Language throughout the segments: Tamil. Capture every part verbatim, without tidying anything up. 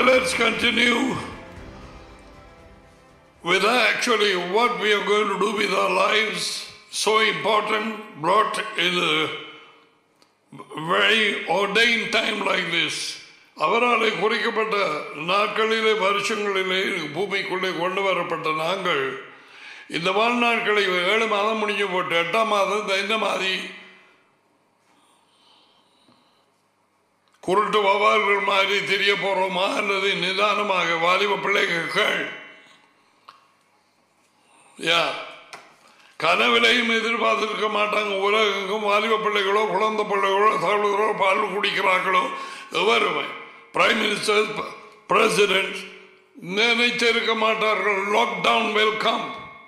let's continue with actually what we are going to do with our lives. So important, brought in a very ordained time like this. அவராலே குறிக்கப்பட்ட நாட்களிலே வருஷங்களிலே பூமிக்குள்ளே கொண்டு வரப்பட்ட நாங்கள் இந்த வாழ்நாட்களை ஏழு மாதம் முடிஞ்சு போட்டு எட்டாம் மாதம் இந்த மாதிரி குருட்டு வவால்கள் மாதிரி தெரிய போறோமா அல்லது நிதானமாக வாலிப பிள்ளைகள் யா கனவிலையும் எதிர்பார்த்திருக்க மாட்டாங்க. உலகெங்கும் வாலிப பிள்ளைகளோ குழந்தை பிள்ளைகளோ தகவல்களோ பால் குடிக்கிறார்களோ எவருமே பிரைம் மினிஸ்டர் பிரசிடென்ட் நினைத்திருக்க மாட்டார்கள். லாக்டவுன் வெல்கம்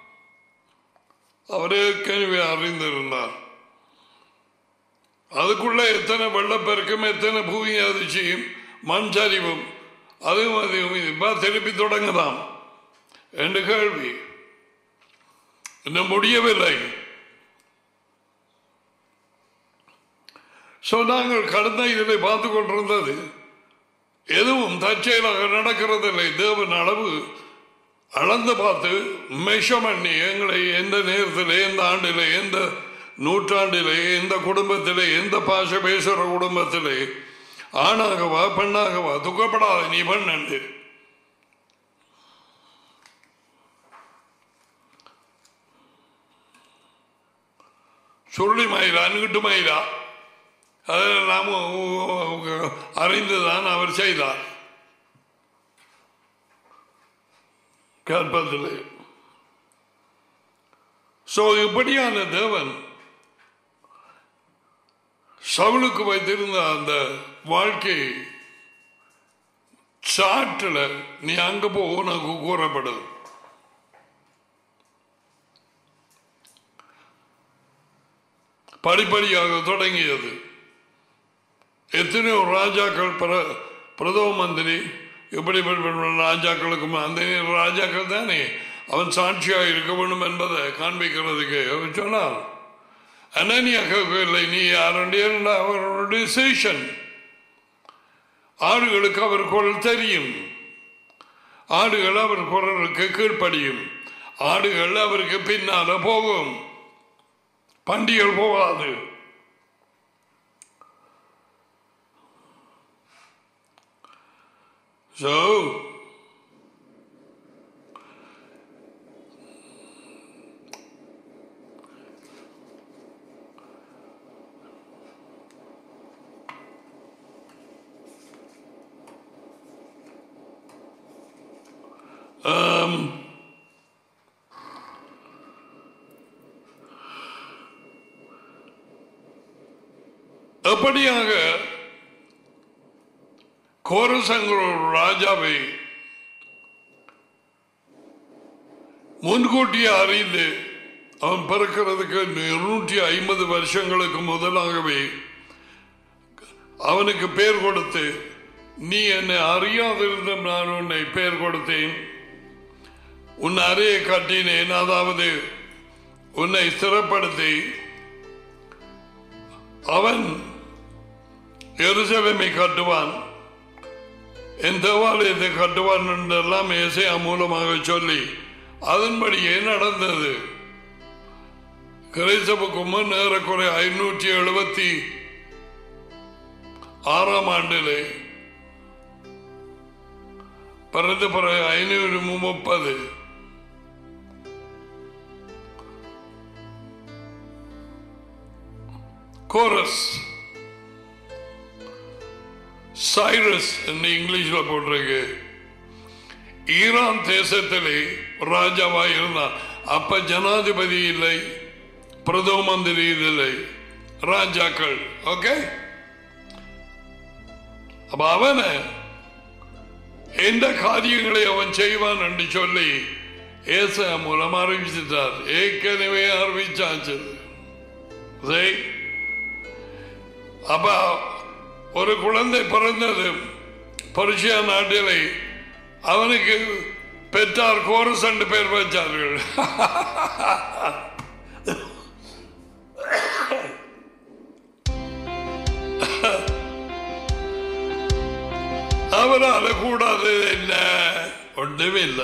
அவர் ஏற்கனவே அறிந்திருந்தார். அதுக்குள்ள எத்தனை வெள்ளப்பெருக்கும் எத்தனை பூமி அதிர்ச்சியும் மண் சரிவும் அதுவும் அதிகம் இப்ப திருப்பி தொடங்கலாம் என்று கேள்வி இன்னும் முடியவில்லை. நாங்கள் கடந்த இதில் பார்த்து கொண்டிருந்தது எதுவும் தற்செயலாக நடக்கிறதில்லை. தேவன் அளவு அளந்து பார்த்து மெஷர் பண்ணி எங்களை எந்த நேரத்தில் எந்த ஆண்டிலே எந்த நூற்றாண்டிலே எந்த குடும்பத்திலே எந்த பாஷை பேசுகிற குடும்பத்திலே ஆணாகவா பெண்ணாகவா துக்கப்படாத நீ பண்ணு சுருளி மயிலா அன்கிட்டு மயிலா அதெல்லாம் அறிந்துதான் அவர் செய்தார். கற்பத்திலே சோ இப்படியான தேவன் சவுலுக்கு வைத்திருந்த அந்த வாழ்க்கை சாட்டில் நீ அங்க போ உனக்கு கூறப்படுது. படிப்படியாக தொடங்கியது. எத்தனையோ ராஜாக்கள் பிரதம மந்திரி இப்படிப்பட்ட ராஜாக்களுக்கும் அந்த ராஜாக்கள் தானே அவன் சாட்சியாக இருக்க வேண்டும் என்பதை காண்பிக்கிறதுக்கு அவர் சொன்னார். அனனியாக இல்லை நீ யாருடைய அவரோட டிசிஷன். ஆடுகளுக்கு அவர் குரல் தெரியும். ஆடுகள் அவர் குரலுக்கு கீழ்ப்படியும். ஆடுகள் அவருக்கு பின்னால போகும். பண்டிகள் போகாது. So um அப்படியாக கோரசங்கிற ராஜாவை முன்கூட்டியே அறிந்து அவன் பிறக்கிறதுக்கு இருநூற்றி ஐம்பது வருஷங்களுக்கு முதலாகவே அவனுக்கு பெயர் கொடுத்து நீ என்னை அறியாதிருந்த நான் உன்னை பெயர் கொடுத்தேன், உன் அறையை கட்டினேன், அதாவது உன்னை ஸ்திரப்படுத்தி அவன் எருசலேமை கட்டுவான், என் தேவாலயத்தை கட்டுவான் என்றெல்லாம் ஏசாயா மூலமாக சொல்லி அதன்படியே நடந்தது. கிறிஸ்துவுக்கு முன் ஏறக்குறைய ஐநூற்றி எழுபத்தி ஆறாம் ஆண்டிலே பிறந்த பிறகு ஐநூறு முப்பது கோரஸ் சைரஸ் என்று இங்கிலீஷ்ல போட்டிருக்கு. ஈரான் தேசத்திலே ராஜாவா இருந்தான். அப்ப ஜனாதிபதி இல்லை, பிரதம மந்திரி இல்லை, ராஜாக்கள். ஓகே, அப்ப அவன எந்த காரியங்களை அவன் செய்வான் என்று சொல்லி ஏசாயா மூலம் அறிவிச்சிட்டார். ஏற்கனவே அறிவிச்சாச்சு. அப்ப ஒரு குழந்தை பிறந்தது பர்ஷியா நாட்டிலே. அவனுக்கு பெற்றார் கோரஸ் என்று பெயர் வச்சார்கள். அவன் அவரால கூடாது என்ன ஒன்றுமே இல்லை.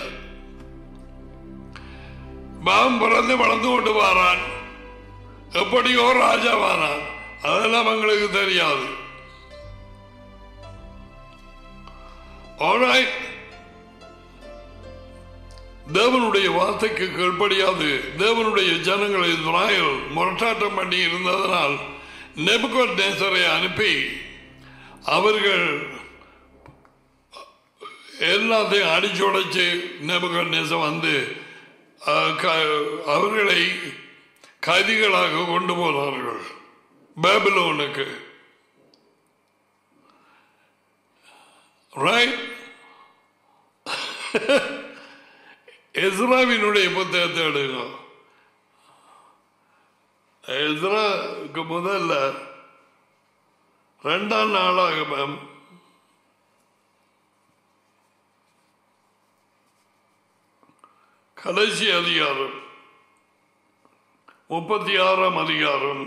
பாம் பிறந்து வளர்ந்து கொண்டு வாரான், எப்படியோ ராஜாவானான், அதெல்லாம் எங்களுக்கு தெரியாது. தேவனுடைய வார்த்தைக்கு கீழ்ப்படியாது தேவனுடைய ஜனங்களை இஸ்ராயேல் முரட்டாட்டம் பண்ணி இருந்ததனால் நேபுகாத்நேசரை அனுப்பி அவர்கள் எல்லாத்தையும் அடிச்சுடைச்சு நேபுகாத்நேசர் வந்து அவர்களை கைதிகளாக கொண்டு போனார்கள் பாபிலோனுக்கு. ரைட்? எஸ்ராவினுடைய புத்தகத்தை எடுங்க. எஸ்ராவுக்கு முதல்ல ரெண்டாம் நாளாக கடைசி அதிகாரம் முப்பத்தி ஆறாம் அதிகாரம்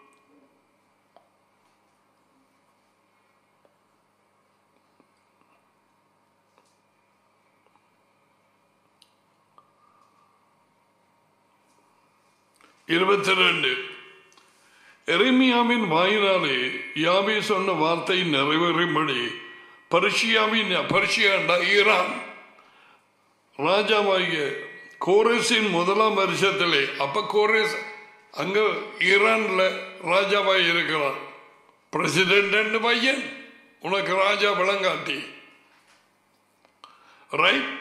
இருபத்தி ரெண்டு. எரேமியாவின் வாயினாலே யாவே சொன்ன வார்த்தை நிறைவேறும்படி பர்ஷியாவின் பர்ஷியாண்டா ஈரான் ராஜாவாகிய கோரேசின் முதலாம் வருஷத்திலே, அப்ப கோரேஸ் அங்க ஈரான்ல ராஜாவாய் இருக்கிறான். பிரசிடென்ட் பையன், உனக்கு ராஜா விளங்காட்டி. ரைட்?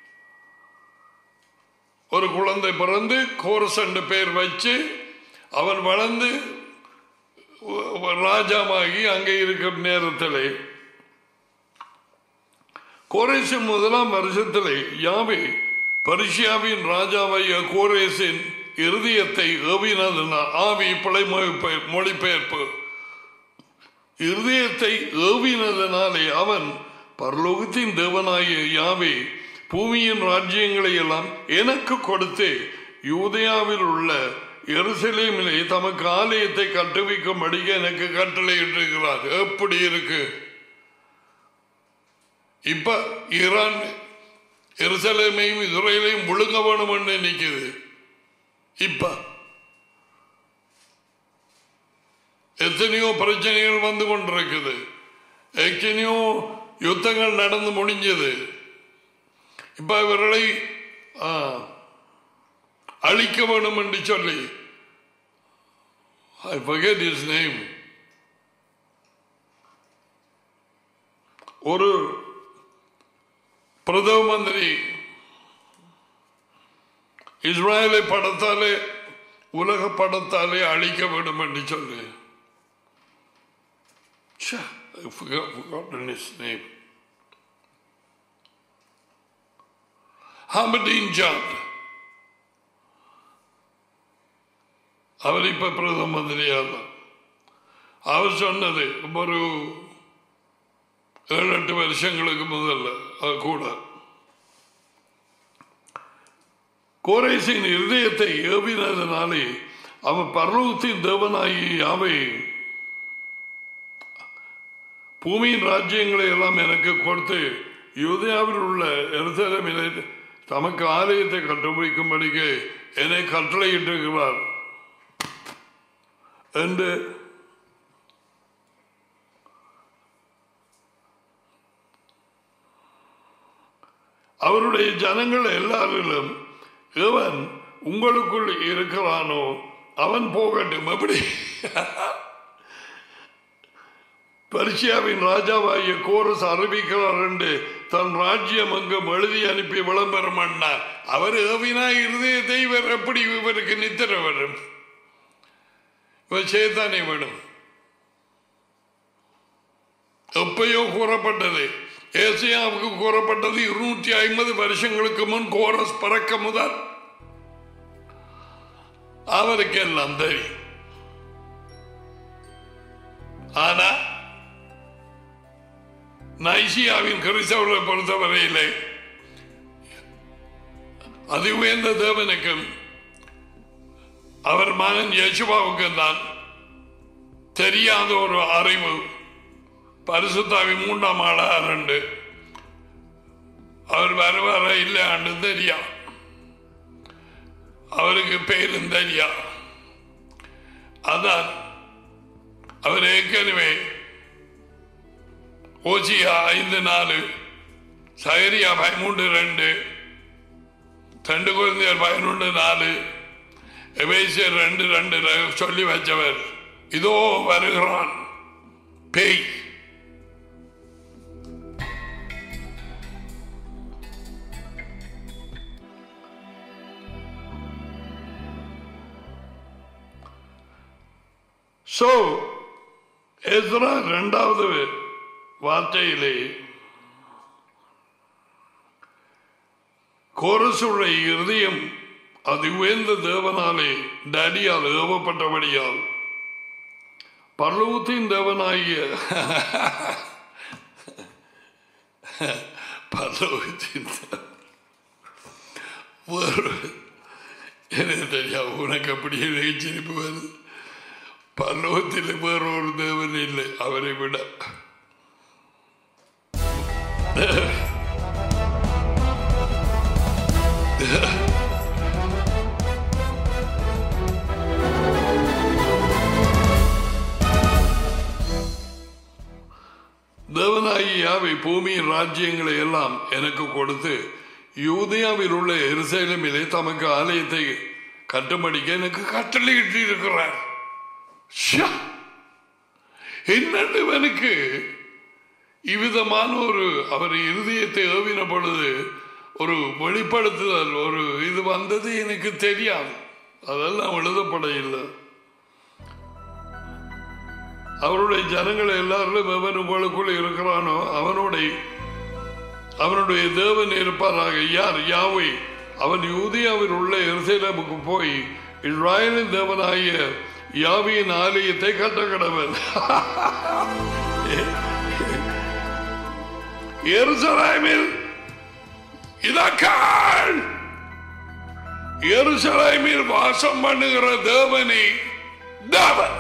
ஒரு குழந்தை பிறந்து கோரஸ் என்ற பெயர் வச்சு அவன் வளர்ந்து ராஜாவாகி அங்கே இருக்கிற நேரத்திலே கோரேசின் முதலாம் வருஷத்திலே யாவே பர்ஷியாவின் ராஜாவாகிய கோரேசின் இருதயத்தை ஏவினதனால், ஆவி பிழை மொழிபெயர்ப்பு, இருதயத்தை ஏவினதனாலே அவன் பரலோகத்தின் தேவனாகிய யாவே பூமியின் ராஜ்யங்களை எல்லாம் எனக்கு கொடுத்து யூதேயாவில் உள்ள எருசலேமிலே தமக்கு ஆலயத்தை கட்டுவிக்கும்படி எனக்கு கட்டளையிட்டிருக்கிறார். எப்படி இருக்கு இப்ப? ஈரான் எருசலேமையும் இஸ்ரேலையும் முழுங்க வேணும்னு நினைக்குது. இப்ப எத்தனையோ பிரச்சனைகள் வந்து கொண்டிருக்குது, எத்தனையோ யுத்தங்கள் நடந்து முடிஞ்சது. இப்ப இவர்களை அழிக்க வேணும் என்று சொல்லி, I forget his name, ஒரு பிரதம மந்திரி இஸ்ரேலை படத்தாலே உலக படத்தாலே அழிக்க வேண்டும் என்று சொல்லி, I forgot, forgotten his name. Ahmadinejad, அவர் இப்ப பிரதம மந்திரியாக. அவர் சொன்னது ஒரு ஏழு எட்டு வருஷங்களுக்கு முதல்ல கூட, கோரேசின் இருதயத்தை ஏவினதனாலே அவன் பரலோகத்தின் தேவனாகி யாவை பூமியின் ராஜ்யங்களை எல்லாம் எனக்கு கொடுத்து யூதேயாவில் உள்ள எருசலேமிலே தமக்கு ஆலயத்தை கட்டுவிக்கும்படிக்கு என்னை கட்டளையிட்டிருக்கிறார் என்று அவருடைய ஜனங்கள் எல்லாரிலும் எவன் உங்களுக்குள் இருக்கிறானோ அவன் போகட்டும். எப்படி? பர்ஷியாவின் ராஜாவாகிய கோரஸ் அறிவிக்கிறார் என்று தன் ராஜ்யம் அங்கும் எழுதி அனுப்பி விளம்பரம் பண்ணார். அவர் ஏவினா இருதயத்தை இவர் எப்படி இவருக்கு நித்திர வரும்? இவர் சேத்தானே வேணும். எப்பயோ கூறப்பட்டது, ஏசியாவுக்கு கூறப்பட்டது இருநூற்றி ஐம்பது வருஷங்களுக்கு முன் கோரஸ் பறக்க முதல். அவருக்கு எல்லாம் தெரியும். ஆனா நைசியாவின் கிறிஸ்தவர்களை பொறுத்தவரையிலே அது உயர்ந்த தேவனுக்கும் அவர் மகன் யேசுவாவுக்கும் தான் தெரியாத ஒரு அறிவு. பரிசுத்தாவி மூன்றாம் ஆளா ரெண்டு அவர் வருவாரா இல்லையான்னு தெரியா, அவருக்கு பேரும் தெரியா. அதான் அவர் ஏற்கனவே ஓசியா ஐந்து நாலு, சகரியா பதிமூன்று ரெண்டு, ரெண்டு குழந்தையர் பதினொன்று நாலு, எபேசியர் ரெண்டு ரெண்டு சொல்லி வச்சவர். இதோ வருகிறான் பேய். சோ எஸ்ரா இரண்டாவது வார்த்தையிலே கோரசுடைய இருதயம் அது உயர்ந்த தேவனாலே டடியால் ஏவப்பட்டபடியால் பரலோகத்தின் தேவனாகிய பரலோகத்தின் எனக்கு தெரியாது, உனக்கு அப்படியே நெய்ச்சிருப்பு வருது. பரலோகத்தில் வேறொரு தேவன் இல்லை அவரை விட. தேவனாகி யாவை பூமியின் ராஜ்யங்களை எல்லாம் எனக்கு கொடுத்து யூதேயாவில் உள்ள எருசலேமிலே தமக்கு ஆலயத்தை கட்டும்படிக்க எனக்கு கட்டளையிட்டு இருக்கிறார். என்னக்கு இவ்விதமான ஒரு அவர் இருதயத்தை ஏவின பொழுது ஒரு வெளிப்படுத்துதல் ஒரு இது வந்தது எனக்கு தெரியாது. அதெல்லாம் எழுதப்பட இல்லை. அவருடைய ஜனங்கள் எல்லாரும் எவன் உங்களுக்குள்ள இருக்கிறானோ அவனோட அவனுடைய தேவன் இருப்பாராக. யார்? யாவை. அவன் யூதேயாவில் உள்ள எருசலேமுக்கு போய் இஸ்ராயேலின் தேவனாகிய யாவியின் ஆலயத்தை கட்ட கடவன். எருசலேமில் இதற்கால் எருசலேமில் வாசம் பண்ணுகிற தேவனே தேவன்.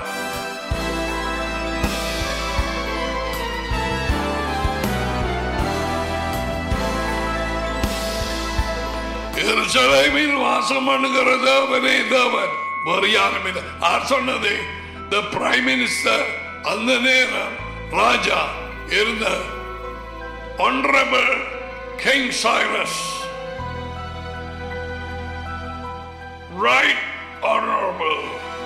எருசலேமில் வாசம் பண்ணுகிற தேவனே தேவன். வேறு யாரும் இல்லை. யார் சொன்னது? தி பிரைம் மினிஸ்டர் அந்த நேரம் ராஜா இருந்த honorable King Cyrus. Right honorable.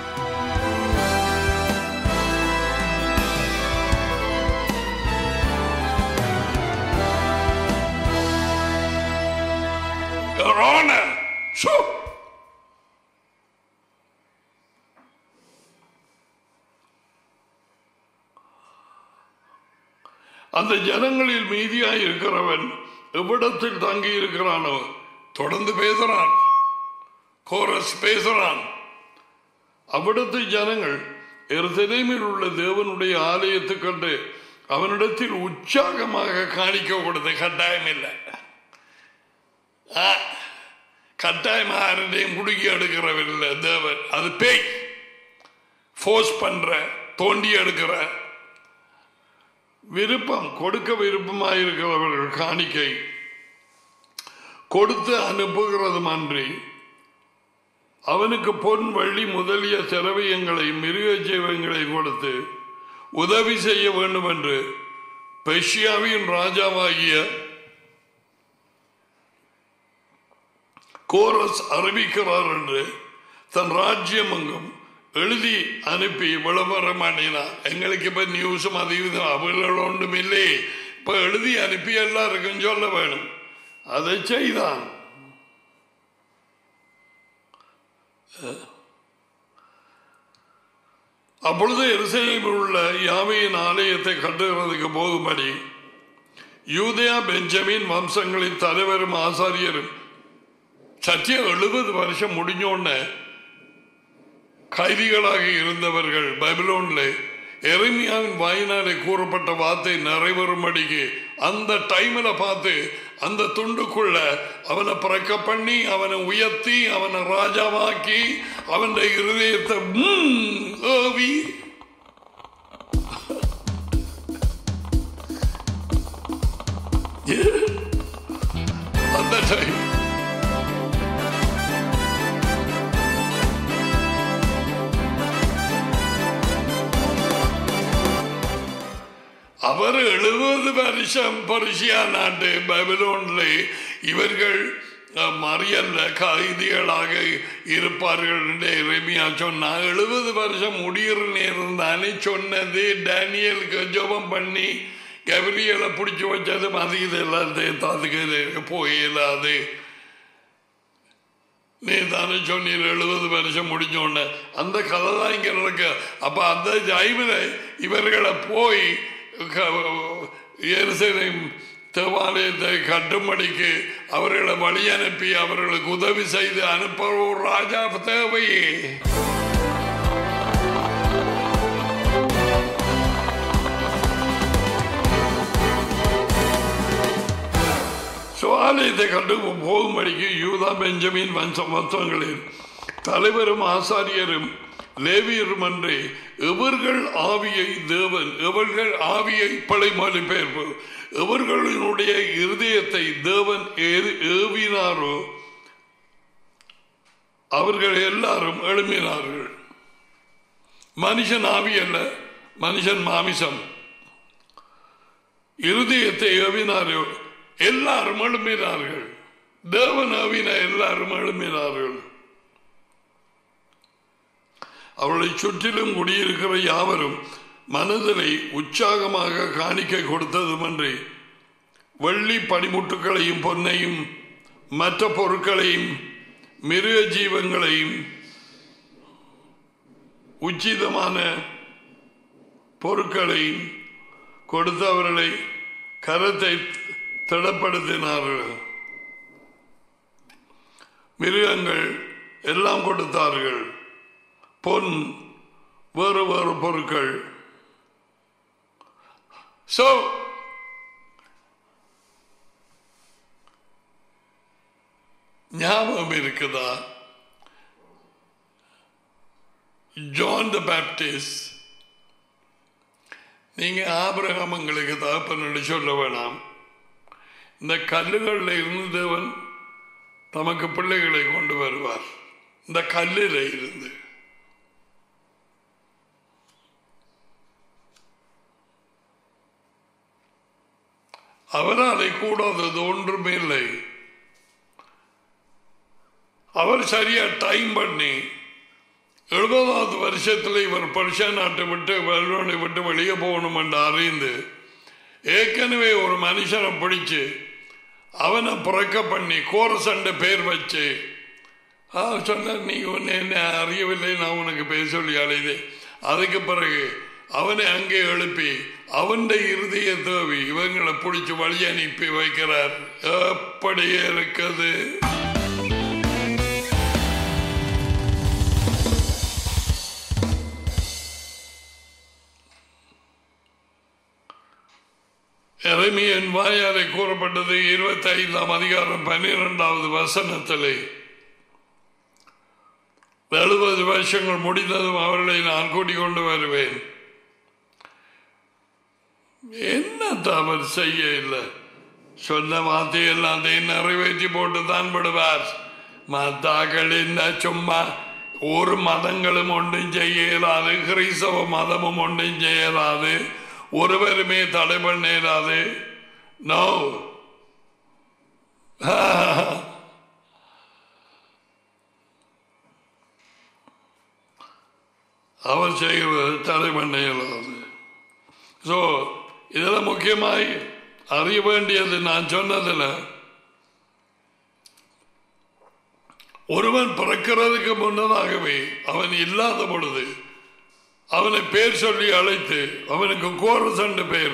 Your Honor. So அந்த ஜனங்களில் மீதியாய் இருக்கிறவன் எவ்விடத்தில் தங்கி இருக்கிறானோ தொடர்ந்து பேசுறான். கோரஸ் பேசுறான். அவ்விடத்து ஜனங்கள் எருசலேமில் உள்ள தேவனுடைய ஆலயத்தை கண்டு அவனிடத்தில் உற்சாகமாக காணிக்க கொடுத்து கட்டாயம் இல்லை. கட்டாயம் யாரையும் குடுக்கி எடுக்கிறவில்லை தேவன். அது பேய். போர்ஸ் பண்ற, தோண்டி எடுக்கிற விருப்பம், கொடுக்க விருப்பமாயிருக்கிறவர்கள் காணிக்கை கொடுத்து அனுப்புகிறதும் அன்றி அவனுக்கு பொன் வெள்ளி முதலிய செலவியங்களை மிருக ஜீவங்களை கொடுத்து உதவி செய்ய வேண்டும் என்று பெர்ஷியாவின் ராஜாவாகிய கோரஸ் அறிவிக்கிறார் என்று தன் ராஜ்யம் எங்கும் எழுதி அனுப்பி விளம்பரம் பண்ணினார். எங்களுக்கு இப்ப நியூஸும் அதிகம் அவர்கள் ஒன்றும் இல்லை. இப்ப எழுதி அனுப்பி எல்லாருக்கும் சொல்ல வேணும். அதை செய்தான். அப்பொழுது எருசலேமில் உள்ள யாவையின் ஆலயத்தை கட்டுகிறதுக்கு போகும்படி யூதேயா பெஞ்சமின் வம்சங்களின் தலைவரும் ஆசாரியரும் சற்று எழுபது வருஷம் முடிஞ்சோன்னு கைதிகளாக இருந்தவர்கள் பைபிலோன்ல எரேமியாவின் வாயினாலே கூறப்பட்ட வார்த்தை நிறைவேறும்படிக்கு அந்த டைம்ல பார்த்து அந்த துண்டுக்குள்ள அவனை பிறக்க பண்ணி அவனை உயர்த்தி அவனை ராஜாவாக்கி அவன் இருதயத்தை ஏவி அவர் எழுபது வருஷம் பர்ஷியா நாட்டு பபிலோனிலே இவர்கள் மறியல்ல கைதிகளாக இருப்பார்கள் என்று எரேமியா சொன்னார். எழுபது வருஷம் முடிகிற நேரம் தானே சொன்னது. டேனியலுக்கு ஜெபம் பண்ணி கபிரியலை பிடிச்சி வச்சது அது இதெல்லாம் தேத்தாதுக்கு போயிடாது. நீ தானே சொன்னீர் எழுபது வருஷம் முடிஞ்சோன்னு. அந்த கதை தான் இங்கே நடக்க. அப்போ அந்த டைமில் இவர்களை போய் எருசலேம் தேவாலயத்தை கட்டும்படிக்கு அவர்களை வழி அனுப்பி அவர்களுக்கு உதவி செய்து அனுப்ப ஒரு ராஜா தேவையே. ஆலயத்தை கண்டு போகும்படிக்கு யூதா பெஞ்சமின் வம்ச மொத்தங்களில் தலைவரும் ஆசாரியரும் லேவியரும் அன்றே எவர்கள் ஆவியை தேவன் எவர்கள் ஆவியை பழைமொழி பெயர்ப்பு எவர்களுடைய இருதயத்தை தேவன் ஏவினாரோ அவர்கள் எல்லாரும் எழுப்பினார்கள். மனுஷன் ஆவி அல்ல, மனுஷன் மாமிசம். இருதயத்தை ஏவினாரோ எல்லாரும் எழுப்பினார்கள். தேவன் ஆவின எல்லாரும் எழுப்பினார்கள். அவளை சுற்றிலும் குடியிருக்கிற யாவரும் மனதிலை உற்சாகமாக காணிக்கை கொடுத்ததுமன்றி வெள்ளி பனிமுட்டுகளையும் பொன்னையும் மற்ற பொருட்களையும் மிருக ஜீவங்களையும் உச்சிதமான பொருட்களையும் கொடுத்து அவர்களை கரத்தை திடப்படுத்தினார்கள். மிருகங்கள் எல்லாம் கொடுத்தார்கள். பொன் வேறு வேறு பொருட்கள். சோ ஞாபகம் இருக்குதா? ஜான் த பேப்டிஸ்ட், நீங்க ஆபிரகாம் உங்களுக்கு தகப்பன் சொல்ல வேணாம், இந்த கல்லுகளில் இருந்து தேவன் தமக்கு பிள்ளைகளை கொண்டு வருவார். இந்த கல்லில் இருந்து அவரால் கூடாதது ஒன்றுமே இல்லை. அவர் சரியா டைம் பண்ணி எழுபதாவது வருஷத்தில் இவர் பர்ஷியா நாட்டை விட்டு பபிலோனை விட்டு வெளியே போகணும் என்று அறிந்து ஏற்கனவே ஒரு மனுஷனை பிடிச்சு அவனை புறக்க பண்ணி கோரசண்டை பேர் வச்சு சொன்ன நீ ஒன்று என்ன அறியவில்லை, நான் உனக்கு பேர் சொல்லி அழைது. அதுக்கு பிறகு அவனை அங்கே எழுப்பி அவன் இறுதிய தேவி இவங்களை பிடிச்சி வழி அனுப்பி வைக்கிறார். அப்படியே இருக்குது. எரேமியன் வாயாரை கூறப்பட்டது இருபத்தி ஐந்தாம் அதிகாரம் பன்னிரெண்டாவது வசனத்திலே, எழுபது வருஷங்கள் முடிந்ததும் அவர்களை நான் கூட்டிக் கொண்டு வருவேன். என்ன தவறு செய்ய இல்லை, சொன்ன வார்த்தை எல்லாத்தையும் நிறைவேற்றி போட்டு தான் விடுவார். மத்தாக்கள் என்ன சும்மா ஒரு மதங்களும் ஒன்றும் செய்ய இயலாது, கிறிஸ்தவ மதமும் ஒன்றும் செய்யலாது, ஒருவருமே தடை பண்ண இயலாது. நோ, அவர் செய்வது தடை பண்ண இயலாது. ஸோ இதெல்லாம் முக்கியமாய் அறிய வேண்டியது. நான் சொன்னதில் ஒருவன் பிறக்கிறதுக்கு முன்னதாகவே அவன் இல்லாத பொழுது அவனை பேர் சொல்லி அழைத்து அவனுக்கு கோரசண்டு பேர்,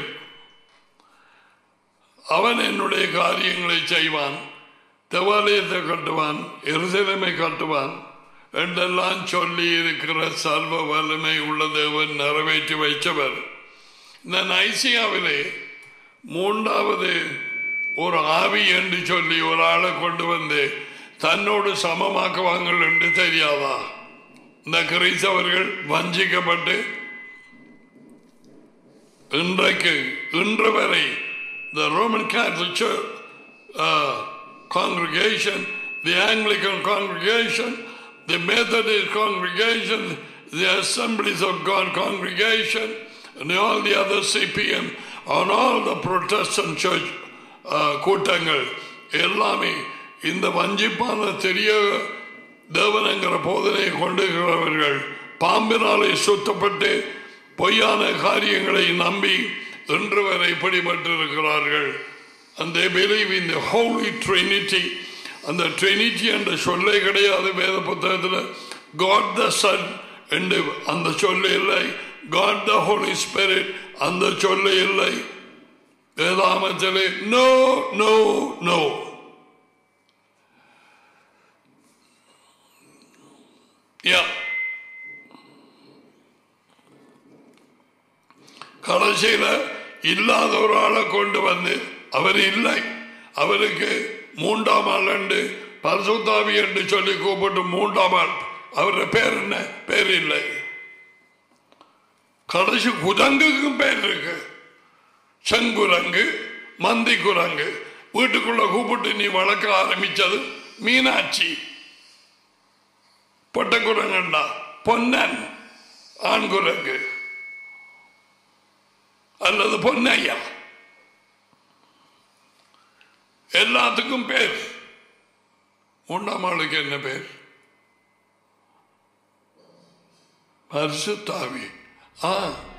அவன் என்னுடைய காரியங்களை செய்வான், தேவாலயத்தை கட்டுவான், எருசலேமை கட்டுவான் என்றெல்லாம் சொல்லி இருக்கிற சர்வ வல்லமை உள்ள தேவன் நிறைவேற்றி வைத்தவர். இந்த நைசியாவிலே மூன்றாவது ஒரு ஆவி என்று சொல்லி ஒரு ஆளை கொண்டு வந்து தன்னோடு சமமாக்குவாங்கள் என்று தெரியாதா? இந்த கிறிஸ்தவர்கள் வஞ்சிக்கப்பட்டு இன்றைக்கு இன்று வரை the Roman Catholic Church, uh, congregation, the Anglican congregation, the Methodist congregation, the Assemblies of God congregation, and all the other C P M, ஆனால் the Protestant church கூட்டங்கள் எல்லாமே இந்த வஞ்சிப்பான தெரிய தேவனங்கிற போதனை கொண்டிருக்கிறவர்கள் பாம்பினாலே சுத்தப்பட்டு பொய்யான காரியங்களை நம்பி இன்று வரை பிடிபட்டிருக்கிறார்கள். And they believe in the Holy Trinity. அந்த ட்ரினிட்டி என்ற சொல்லே கிடையாது வேத புத்தகத்தில். God the Son என்று அந்த சொல்ல இல்லை. God the Holy Spirit அந்த சொல்ல இல்லை வேதாமத்திலே. No no no. கடைசியில் இல்லாத ஒரு ஆளை கொண்டு வந்து அவர் இல்லை, அவருக்கு மூன்றாம் ஆள் என்று பரிசுத்தாவி என்று சொல்லி கூப்பிட்டு மூன்றாம் ஆள், அவருடைய பேர் என்ன? பேர் இல்லை. கடைசி குரங்குக்கும் பேர் இருக்கு. செங்குரங்கு, மந்தி குரங்கு. வீட்டுக்குள்ள கூப்பிட்டு நீ வளர்க்க ஆரம்பிச்சது மீனாட்சி. பொட்ட குரங்கண்டா பொன்னன் ஆண் குரங்கு அல்லது பொன்னையா. எல்லாத்துக்கும் பேர். மூன்றாம் ஆளுக்கு என்ன பேர்? பரிசுத்தாவி. ஆ,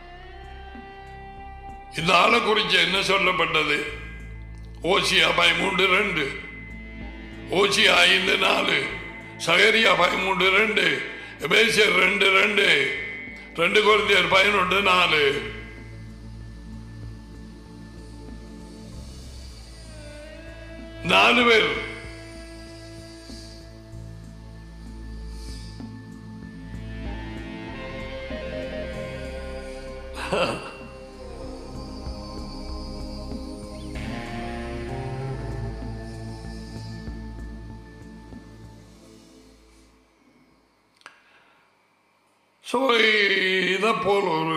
இந்த ஆளை குறிச்சு என்ன சொல்லப்பட்டது? ஓசியா பதிமூன்று ரெண்டு, ஓசியா ஐந்து நாலு, சகரியா பதிமூன்று ரெண்டு, எபேசியர் ரெண்டு ரெண்டு, ரெண்டு கொரிந்தியர் பதினொன்று நாலு. நாலு பேர். ஸோ இதை போல் ஒரு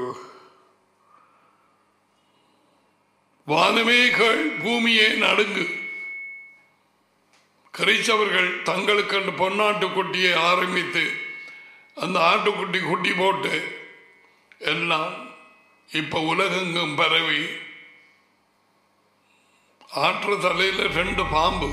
வானமேகள் பூமியே நடுங்கு. கிறிஸ்தவர்கள் தங்களுக்கென்று பொன்னாட்டுக்குட்டியை ஆரம்பித்து அந்த ஆட்டுக்குட்டி குட்டி போட்டு எல்லாம் இப்ப உலகெங்கும் பரவி ஆற்று தலையில ரெண்டு பாம்பு.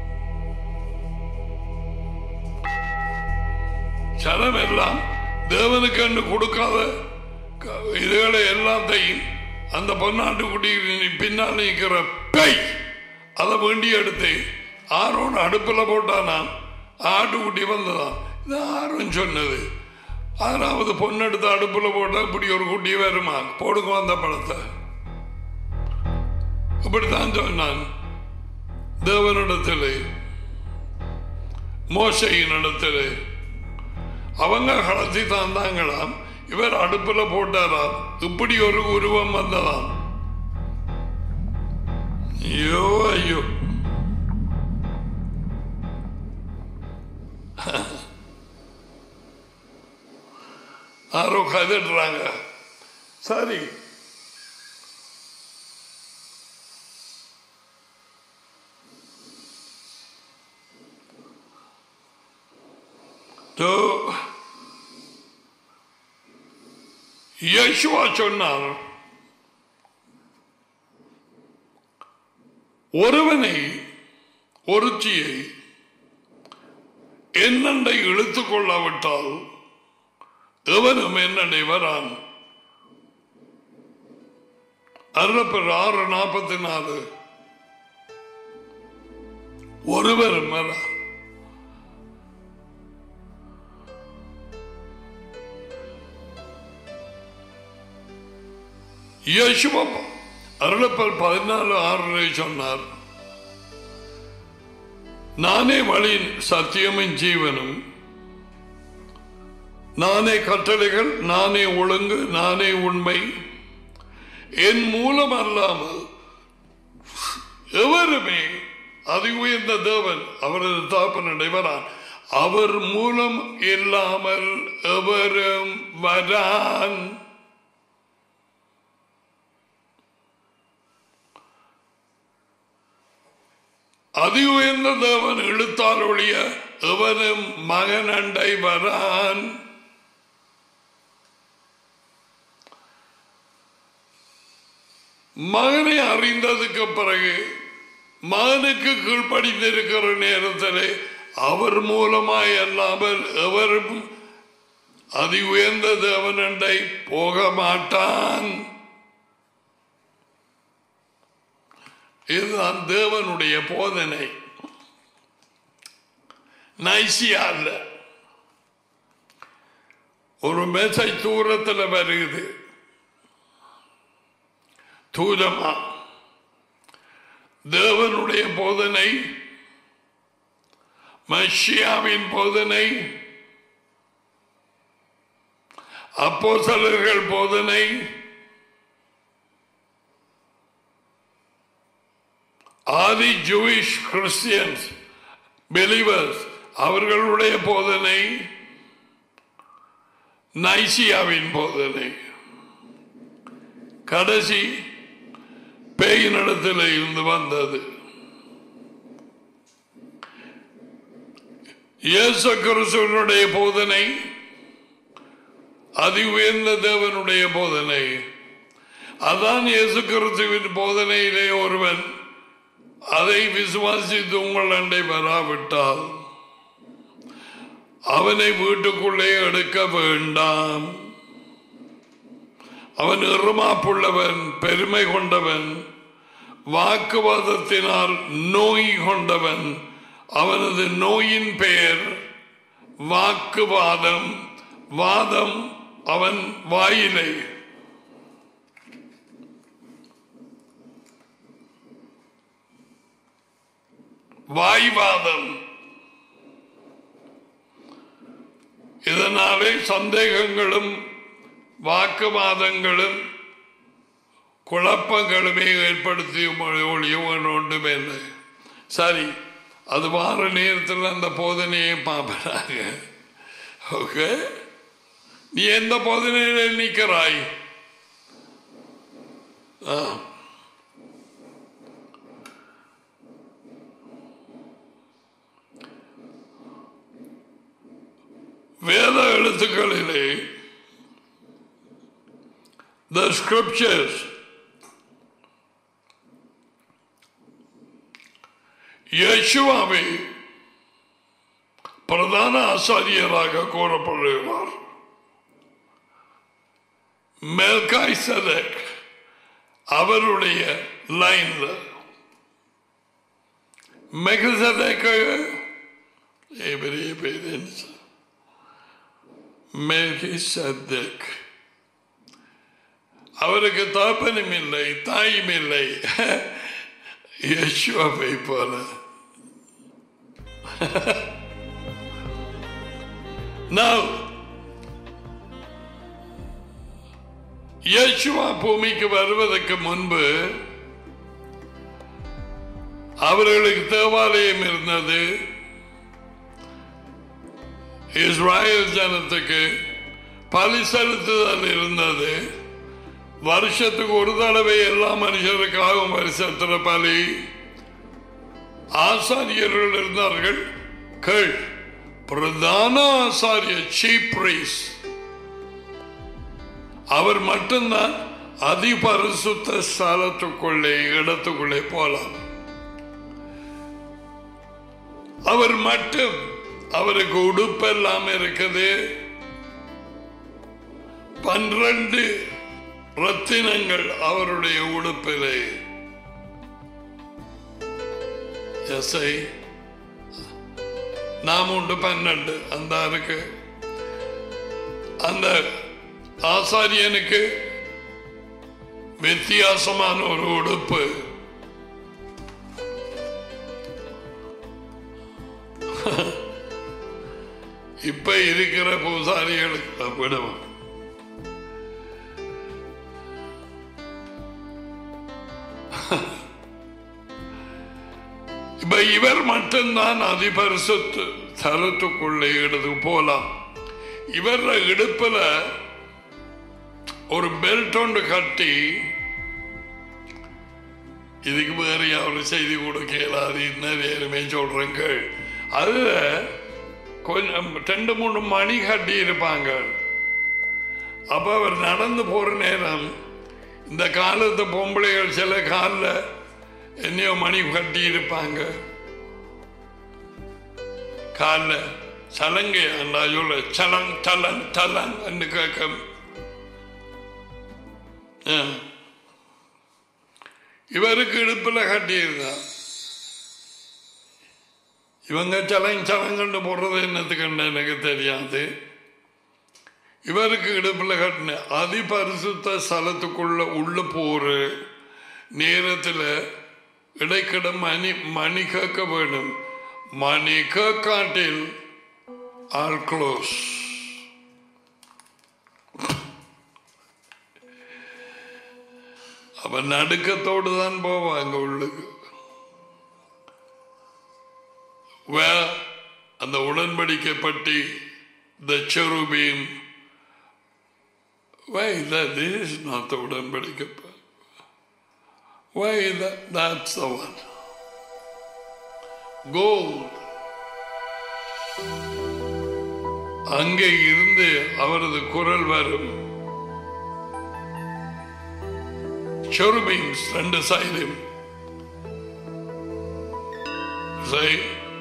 சனம் எல்லாம் தேவனுக்கு என்று கொடுக்காத இதுகளை எல்லாத்தையும் அந்த பொன்னாட்டுக்குட்டி பின்னால் நிற்கிற பேய் அதை வேண்டி எடுத்து ஆரோன் அடுப்பில் போட்டானா ஆட்டுக்குட்டி வந்ததான். இது ஆரோன் சொன்னது. ஆறாவது பொண்ணெடுத்து அடுப்பில் போட்டா இப்படி ஒரு குட்டி வருமா? போடுங்க அந்த பழத்தை. இப்படித்தான் சொன்னான் தேவனிடத்திலே, மோசையின் இடத்திலே. அவங்க கலத்தி தாந்தாங்களாம், இவர் அடுப்பில் போட்டாராம், இப்படி ஒரு உருவம் வந்ததாம். ஐயோ ஐயோ. யாரோ கதறாங்க. சரி, யேசுவா சொன்னார், ஒருவனை ஒருத்தியை என்னண்டை இழுத்துக் கொள்ளாவிட்டால் எவனும் என்னண்டை வரான். அறுபது ஆறு நாற்பத்தி நாலு. ஒருவரும் வரான். யேசுவா அருளப்பல் பதினாலு ஆறு சொன்னார், நானே வழி சத்தியமும் ஜீவனும், நானே கட்டளைகள், நானே ஒழுங்கு, நானே உண்மை. என் மூலம் அல்லாமல் எவருமே அதி உயர்ந்த தேவன் அவரது தாப்பனடை வரான். அவர் மூலம் இல்லாமல் எவரும் வரான். அதி உயர்ந்த தேவன் இழுத்தால் ஒழிய எவனும் மகன் அண்டை வரான். மகனை அறிந்ததுக்கு பிறகு மகனுக்கு கீழ்ப்படிந்திருக்கிற நேரத்தில் அவர் மூலமாய் அல்லாமல் எவரும் அதி உயர்ந்த தேவனண்டை போக மாட்டான். இதுதான் தேவனுடைய போதனை. நைசியா அல்ல. ஒரு மெசை தூரத்தில் வருகிறது, தூரமா. தேவனுடைய போதனை, மஷியாவின் போதனை, அப்போஸ்தலர்கள் போதனை, ஆதி ஜூயிஷ் கிறிஸ்டியன்ஸ் பிலீவர்ஸ் அவர்களுடைய போதனை, நைசியாவின் போதனை. கடைசி பேயினிடத்தில் இருந்து வந்தது. இயேசு கிறிஸ்துவினுடைய போதனை, அதி உயர்ந்த தேவனுடைய போதனை. அதான் இயேசு கிறிஸ்துவின் போதனையிலே ஒருவன் அதை விசுவாசித்து உங்கள் அண்டை வராவிட்டால் அவனை வீட்டுக்குள்ளே எடுக்க வேண்டாம். அவன் இருமாப்புள்ளவன், பெருமை கொண்டவன், வாக்குவாதத்தினால் நோய் கொண்டவன். அவனது நோயின் பெயர் வாக்குவாதம். வாதம் அவன் வாயிலை. வாய்வாதம். இதனாலே சந்தேகங்களும் வாக்குவாதங்களும் குழப்பங்களுமே ஏற்படுத்தியும் ஒன்றுமே இல்லை. சரி, அது வார நேரத்தில் அந்த போதனையை பார்ப்பறாங்க. ஓகே, நீ எந்த போதனையில் நிற்கிறாய்? வேத எழுத்துக்களிலே the scriptures யேசுவாவை பிரதான ஆசாரியராக கூறப்படுகிறார். மெல்கிசேதேக் அவருடைய லைன்ல மெல்கிசேதேக் பெரிய பேர் மெல்கிசேதேக். அவருக்கு தாப்பனும் இல்லை, தாயும் இல்லை. யேசுவை போல. Now, யேசுவா பூமிக்கு வருவதற்கு முன்பு அவர்களுக்கு தேவாலயம் இருந்தது. இஸ்ராயல் ஜனத்துக்கு பலி செலுத்துதல் இருந்தது. வருஷத்துக்கு ஒரு தடவை எல்லா மனுஷருக்காகவும் வருஷத்துல பலி. ஆசாரியர்கள் இருந்தார்கள். கேள், பிரதான ஆசாரியர் சீஃப் பிரீஸ்ட், அவர் மட்டும்தான் அதிபரிசுத்த ஸ்தலத்துக்குள்ளே இடத்துக்குள்ளே போலாம். அவர் மட்டும். அவருக்கு உடுப்பெல்லாம் இருக்குது. பன்னிரண்டு ரத்தினங்கள் அவருடைய உடுப்பிலே. எஸ்ஐ நாம் உண்டு பன்னெண்டு. அந்த இருக்கு. அந்த ஆசாரியனுக்கு வித்தியாசமான ஒரு உடுப்பு. இப்ப இருக்கிற பூசாரிகளுக்கு விடுவோம். இப்ப இவர் மட்டும்தான் அதிபரிசுத்த ஸ்தலத்துக்குள்ளே எடுத்து போலாம். இவர் இடுப்புல ஒரு பெல்ட் ஒன்று கட்டி, இதுக்கு வேற யாரு செய்தி கொடுக்கலாது நேரமே சொல்றேங்க. அதுல கொஞ்சம் ரெண்டு மூணு மணி கட்டி இருப்பாங்க. அப்ப அவர் நடந்து போற நேரம் இந்த காலத்து பொம்பளைகள் சில காலில் என்னையோ மணி கட்டி இருப்பாங்க, காலில் சலங்கை அந்த சொல்ல சலங் தலங் தலங் என்று கேட்க. இவருக்கு இடுப்பில் கட்டியிருந்தான். இவங்க சலங் சலங்கண்டு போடுறது என்னத்துக்குன்னு எனக்கு தெரியாது. இவருக்கு இடுப்பில் கட்டின அதிபரிசுத்த ஸ்தலத்துக்குள்ள உள்ள போற நேரத்தில் இடைக்கிட மணி மணி கேட்க வேணும். மணி கேட்காட்டில் ஆல் க்ளோஸ். அவன் நடுக்கத்தோடு தான் போவாங்க உள்ளுக்கு. அந்த உடன்படிக்கை பற்றி the cherubim. Why that this is not the உடன்படிக்கை? Why that that's the one? Gold. அங்கே இருந்து அவரது குரல் வரும். Cherubims ரெண்டு சைடும் say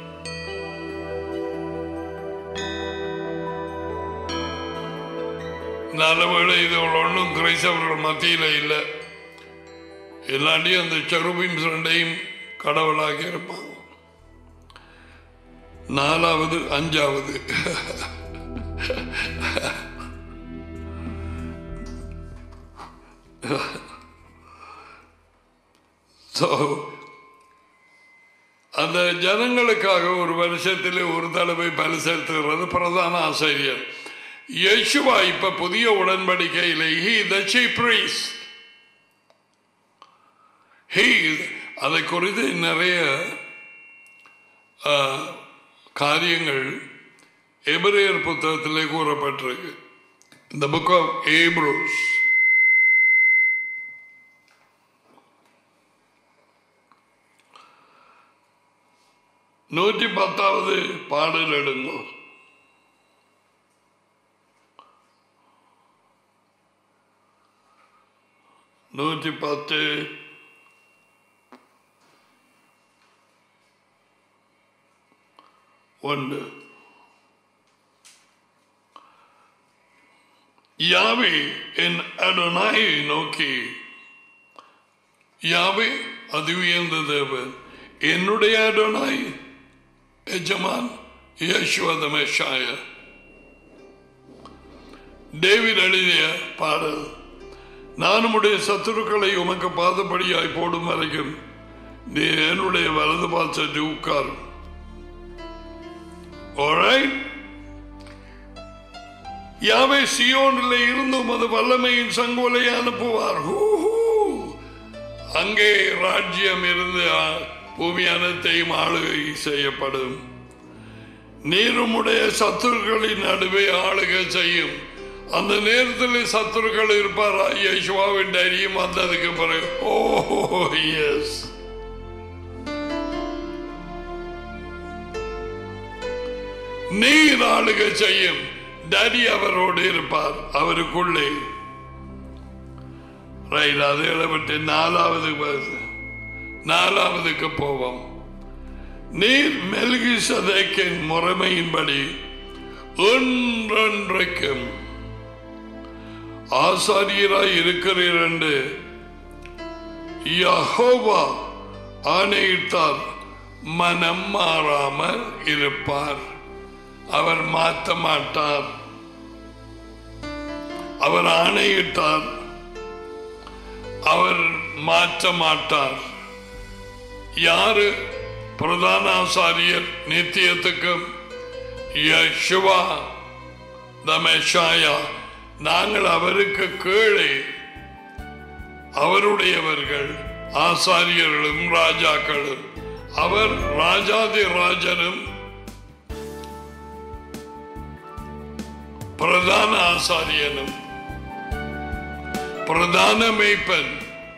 நல்லவேளை இது ஒன்றும் கிரைஸ்தவர்கள் மத்தியில் இல்லை. எல்லாத்தையும் அந்த செருபிம் ரெண்டையும் கடவுளாக இருப்பாங்க. நாலாவது அஞ்சாவது அந்த ஜனங்களுக்காக ஒரு வருஷத்தில் ஒரு தடவை பலி செலுத்துகிறது பிரதான ஆசிரியர். யேசுவா இப்ப புதிய உடன்படிக்கையில் he the chief priest. he அதை குறித்து நிறைய காரியங்கள் எபிரேயர் புத்தகத்திலே கூறப்பட்டிருக்கு. இந்த புக் ஆஃப் ஏப்ரூஸ் நூற்றி பத்தாவது பாடல் எடுங்க. நூற்றி பத்து ஒன்று. யாவே என் அடோனாயை நோக்கி, யாவே அது உயர்ந்த தேவன், என்னுடைய அடோனாய் எஜமான் யேசுவா தி மெஷியா. டேவிட் எழுதிய பாடல். நான் உடைய சத்துருக்களை உமக்கு பாதப்படியாய் போடும் வரைக்கும் நீ என்னுடைய வலது பாசத்தை உட்கார். யாவே சியோனில் இருந்தும் அது வல்லமையின் சங்கோலை அனுப்புவார். அங்கே ராஜ்யம் இருந்து பூமி அனைத்தையும் ஆளுகை செய்யப்படும். நீருமுடைய சத்துருக்களின் நடுவே ஆளுகை செய்யும். அந்த நேரத்தில் சத்துருக்கள் இருப்பார். யேசுவாவின் தைரியம் வந்ததுக்கு பிறகு ஓ எஸ், நீர் ஆளுகை செய்யும். டாடி அவரோடு இருப்பார், அவருக்குள்ளே. அது எழுபத்தி நாலாவது நாலாவதுக்கு போவோம். நீர் மெல்கிசதேக்கின் முறைமையின்படி ஒன்றொன்றைக்கும் ஆசாரியராய் இருக்கிறீர் என்று யெகோவா ஆணையிட்டார். மனம் மாறாமல் இருப்பார். அவர் மாற்ற மாட்டார். அவர் ஆணையிட்டார், அவர் மாற்ற மாட்டார். யாரு பிரதான ஆசாரியர் நித்தியத்துக்கும்? யெகோவா தி மெஷியா. நாங்கள் அவருக்கு கீழே அவருடையவர்கள், ஆசாரியர்களும் ராஜாக்களும். அவர் ராஜாதி ராஜனும் பிரதான ஆசாரியனும் பிரதான மேய்ப்பன்.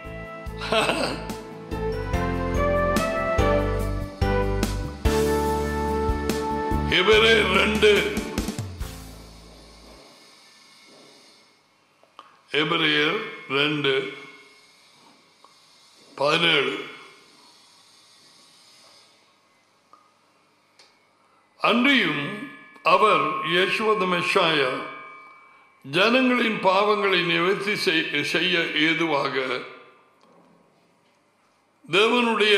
இவரே ரெண்டு எபிரேயர் ரெண்டு பதினேழு. அன்றியும் அவர் யேசுவ மெஷாயா ஜனங்களின் பாவங்களை நிவர்த்தி செய்ய ஏதுவாக தேவனுடைய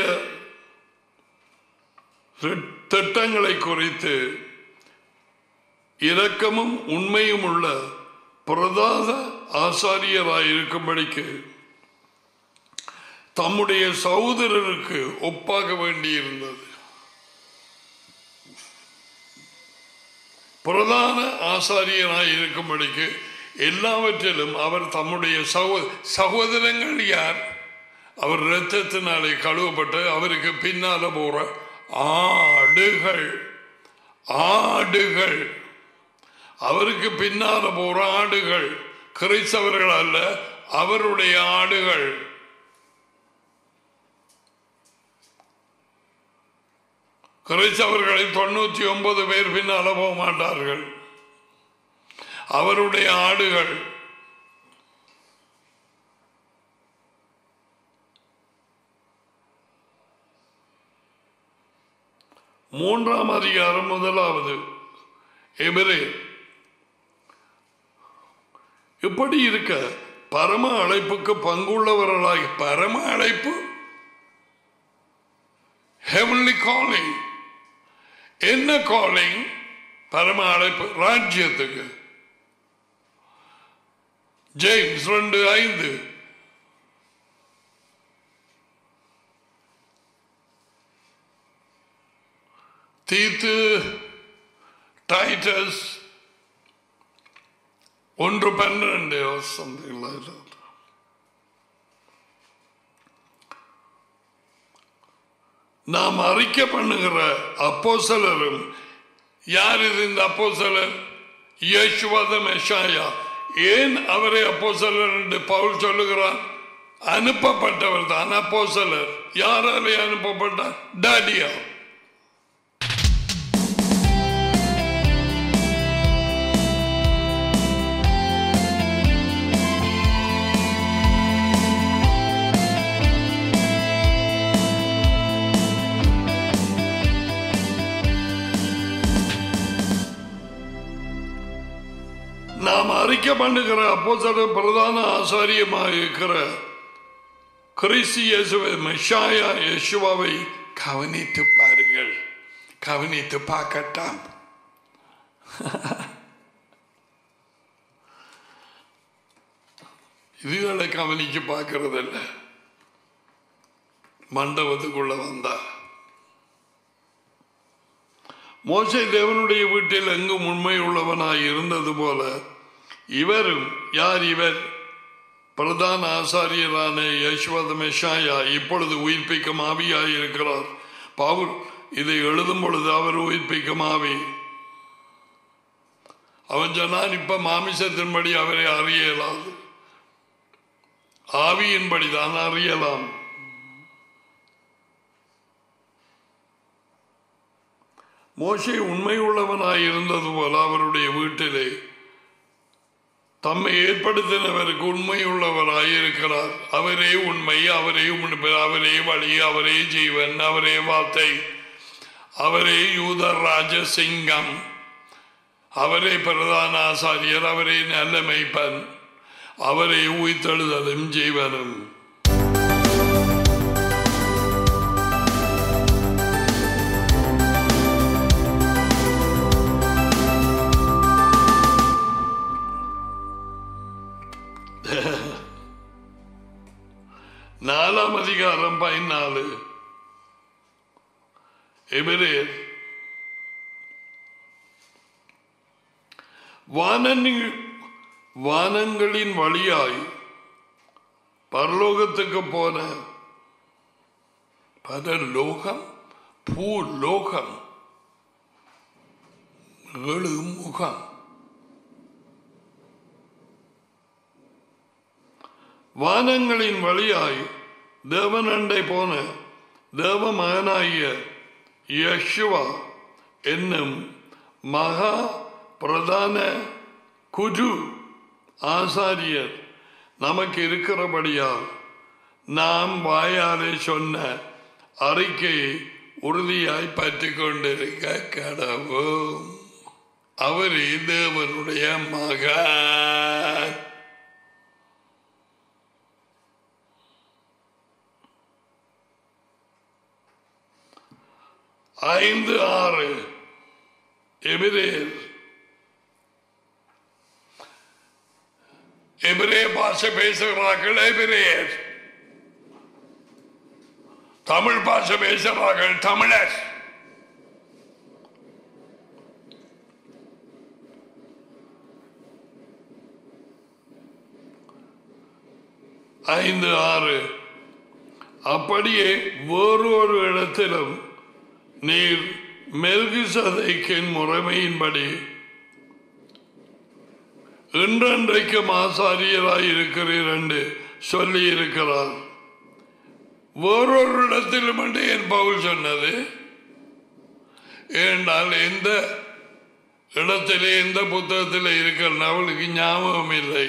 திட்டங்களை குறித்து இரக்கமும் உண்மையும் உள்ள பிரதான ஆசாரியராயிருக்கும்படிக்கு தம்முடைய சகோதரருக்கு ஒப்பாக வேண்டியிருந்தது. பிரதான ஆசாரியராயிருக்கும்படிக்கு எல்லாவற்றிலும் அவர் தம்முடைய சகோ சகோதரங்கள் யார்? அவர் இரத்தத்தினாலே கழுவப்பட்டு அவருக்கு பின்னால போற ஆடுகள் ஆடுகள் அவருக்கு பின்னால போற ஆடுகள் கிறிஸ்தவர்கள் அல்ல, அவருடைய ஆடுகள். கிறிஸ்தவர்களை தொண்ணூத்தி ஒன்பது பேர் பின்னால போக மாட்டார்கள், அவருடைய ஆடுகள். மூன்றாம் அதிகாரம் முதலாவது எபிரேயர். இப்படி இருக்க பரம அழைப்புக்கு பங்குள்ளவர்களாகி, பரம அழைப்பு heavenly calling. என்ன calling? பரம அழைப்பு ராஜ்யத்துக்கு. ஜேம்ஸ் ரெண்டு ஐந்து. தீத்து டைட்டஸ் ஒன்று பன்னிரண்டு. நாம் அறிக்கை பண்ணுகிற அப்போஸ்தலரும் யார்? இது இந்த அப்போஸ்தலர் யேசுவ மெஷாயா. ஏன் அவரை அப்போஸ்தலர் என்று பவுல் சொல்லுகிறார்? அனுப்பப்பட்டவர் தான் அப்போஸ்தலர். யாராலே அனுப்பப்பட்டார்? டாடியா. நாம் அறிக்கை பண்ணுகிற அப்போஸ்தலர் பிரதான ஆசாரியமாக இருக்கிற கிறிஸ்து இயேசுவை மெஷாயா யேசுவாவை கவனித்து பாருங்கள். கவனித்து பார்க்கட்டாம். இதுகளை கவனிச்சு பார்க்கறதில்ல. மண்டபத்துக்குள்ள வந்தா மோசே தேவனுடைய வீட்டில் எங்கும் உண்மை உள்ளவனாய் இருந்தது போல இவரும், யார் இவர்? பிரதான ஆசாரியரான யேசுவ மெஷாயா இப்பொழுது உயிர்ப்பிக்கும் ஆவியாய் இருக்கிறார். பவுல் இதை எழுதும் பொழுது அவர் உயிர்ப்பிக்கும் ஆவி. அவன் சொன்னான், இப்ப மாமிசத்தின்படி அவரை அறியலாது, ஆவியின்படி தான் அறியலாம். மோசே உண்மை உள்ளவனாய் இருந்தது போல அவருடைய வீட்டிலே தம்மை ஏற்படுத்தினவருக்கு உண்மை உள்ளவராயிருக்கிறார். அவரே உண்மை, அவரே அவரே வழி, அவரே ஜீவன், அவரே வார்த்தை, அவரே யூதர் ராஜசிங்கம், அவரே பிரதான ஆசாரியர், அவரே நல்ல மேய்ப்பன், அவரே உயிர்த்தெழுதலும் ஜீவனும். நாலாம் அதிகாரம் பதினாலு எபிரேயர். வானங்களின் வழியாய் பரலோகத்துக்கு போன பரலோகம் பூலோகம் ஏழு முகம். வானங்களின் வழியாய் தேவனண்டை போன தேவ மகனாகிய யேசுவா என்னும் மகா பிரதான குரு ஆசாரியர் நமக்கு இருக்கிறபடியால் நாம் வாயாலே சொன்ன அறிக்கையை உறுதியாய் பற்றி கொண்டிருக்க கடவுள். அவரே தேவனுடைய மகன். ஐந்து ஆறு எபிரேயர் எபிரேய பாஷை பேசுகிறார்கள். எபிரேயர் தமிழ் பாஷை பேசுகிறார்கள். தமிழர் ஐந்து ஆறு. அப்படியே வேறொரு இடத்திலும் நீர் மெல்கிசதேக்கின் முறைமையின்படி இன்றென்றைக்கும் ஆசாரியராய் இருக்கிறீர் என்று சொல்லி இருக்கிறார். வேறொரு இடத்திலும் என்று என் பவுல் சொன்னது ஏனால் எந்த இடத்திலே எந்த புத்தகத்தில் இருக்கிற அவளுக்கு ஞாபகம் இல்லை.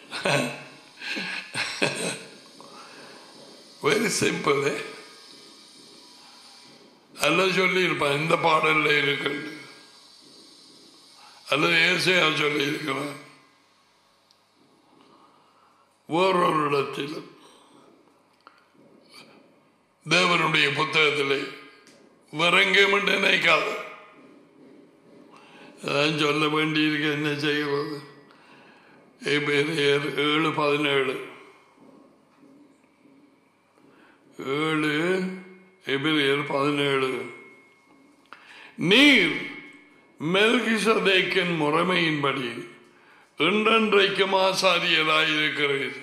Very simple. அல்ல சொல்லி இருப்பான் இந்த பாடல்ல இருக்கு அல்லது ஏசையா சொல்லி இருக்கிறான். வேறொரு இடத்திலும் தேவனுடைய புத்தகத்திலே வரங்கம் என்று நினைக்காத சொல்ல வேண்டியிருக்க என்ன செய்கிறது. எபிரேயர் ஏழு பதினேழு ஏழு எபிரேயர் பதினேழு. நீர் மெல்கிசதேக்கின் முறைமையின்படி என்றென்றைக்கும் ஆசாரியராயிருக்கிறீர்.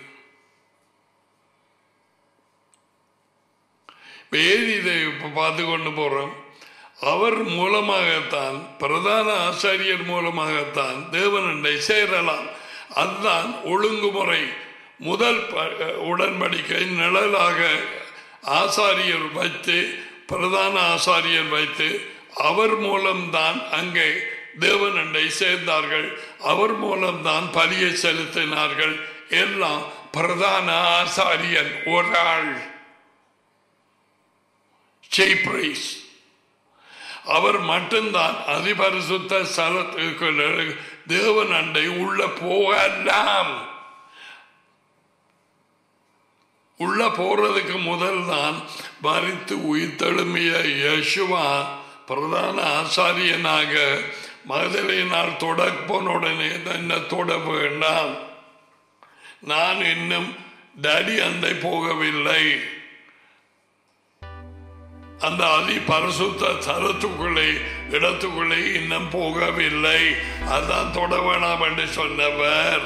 ஏன் இதை இப்ப பார்த்து கொண்டு போறோம். அவர் மூலமாகத்தான், பிரதான ஆசாரியர் மூலமாகத்தான் தேவனண்டை சேரலாம். அதுதான் ஒழுங்குமுறை. முதல் உடன்படிக்கை நிழலாக ஆசாரியர் வைத்து, பிரதான ஆசாரியர் வைத்து அவர் மூலம்தான் அங்கே தேவனண்டை சேர்ந்தார்கள். அவர் மூலம்தான் பலியை செலுத்தினார்கள். எல்லாம் பிரதான ஆசாரியன் ஒரு ஆள், chief priest. அவர் மட்டும்தான் அதிபரிசுத்த ஸ்தலத்துக்கு தேவனண்டை உள்ள போகலாம். உள்ள போறதுக்கு முதல் தான் மரித்து உயிர்த்தெழும்பிய யேசுவா பிரதான ஆசாரியனாக மகதலேனாள் தொடப்பனுடனே என்ன தொட வேண்டாம், நான் இன்னும் டடி அண்டை போகவில்லை, அந்த அதி பரிசுத்த தரத்துக்குள்ளே இடத்துக்குள்ளே இன்னும் போகவில்லை, அதான் தொட வேணாம் என்று சொன்னவர்.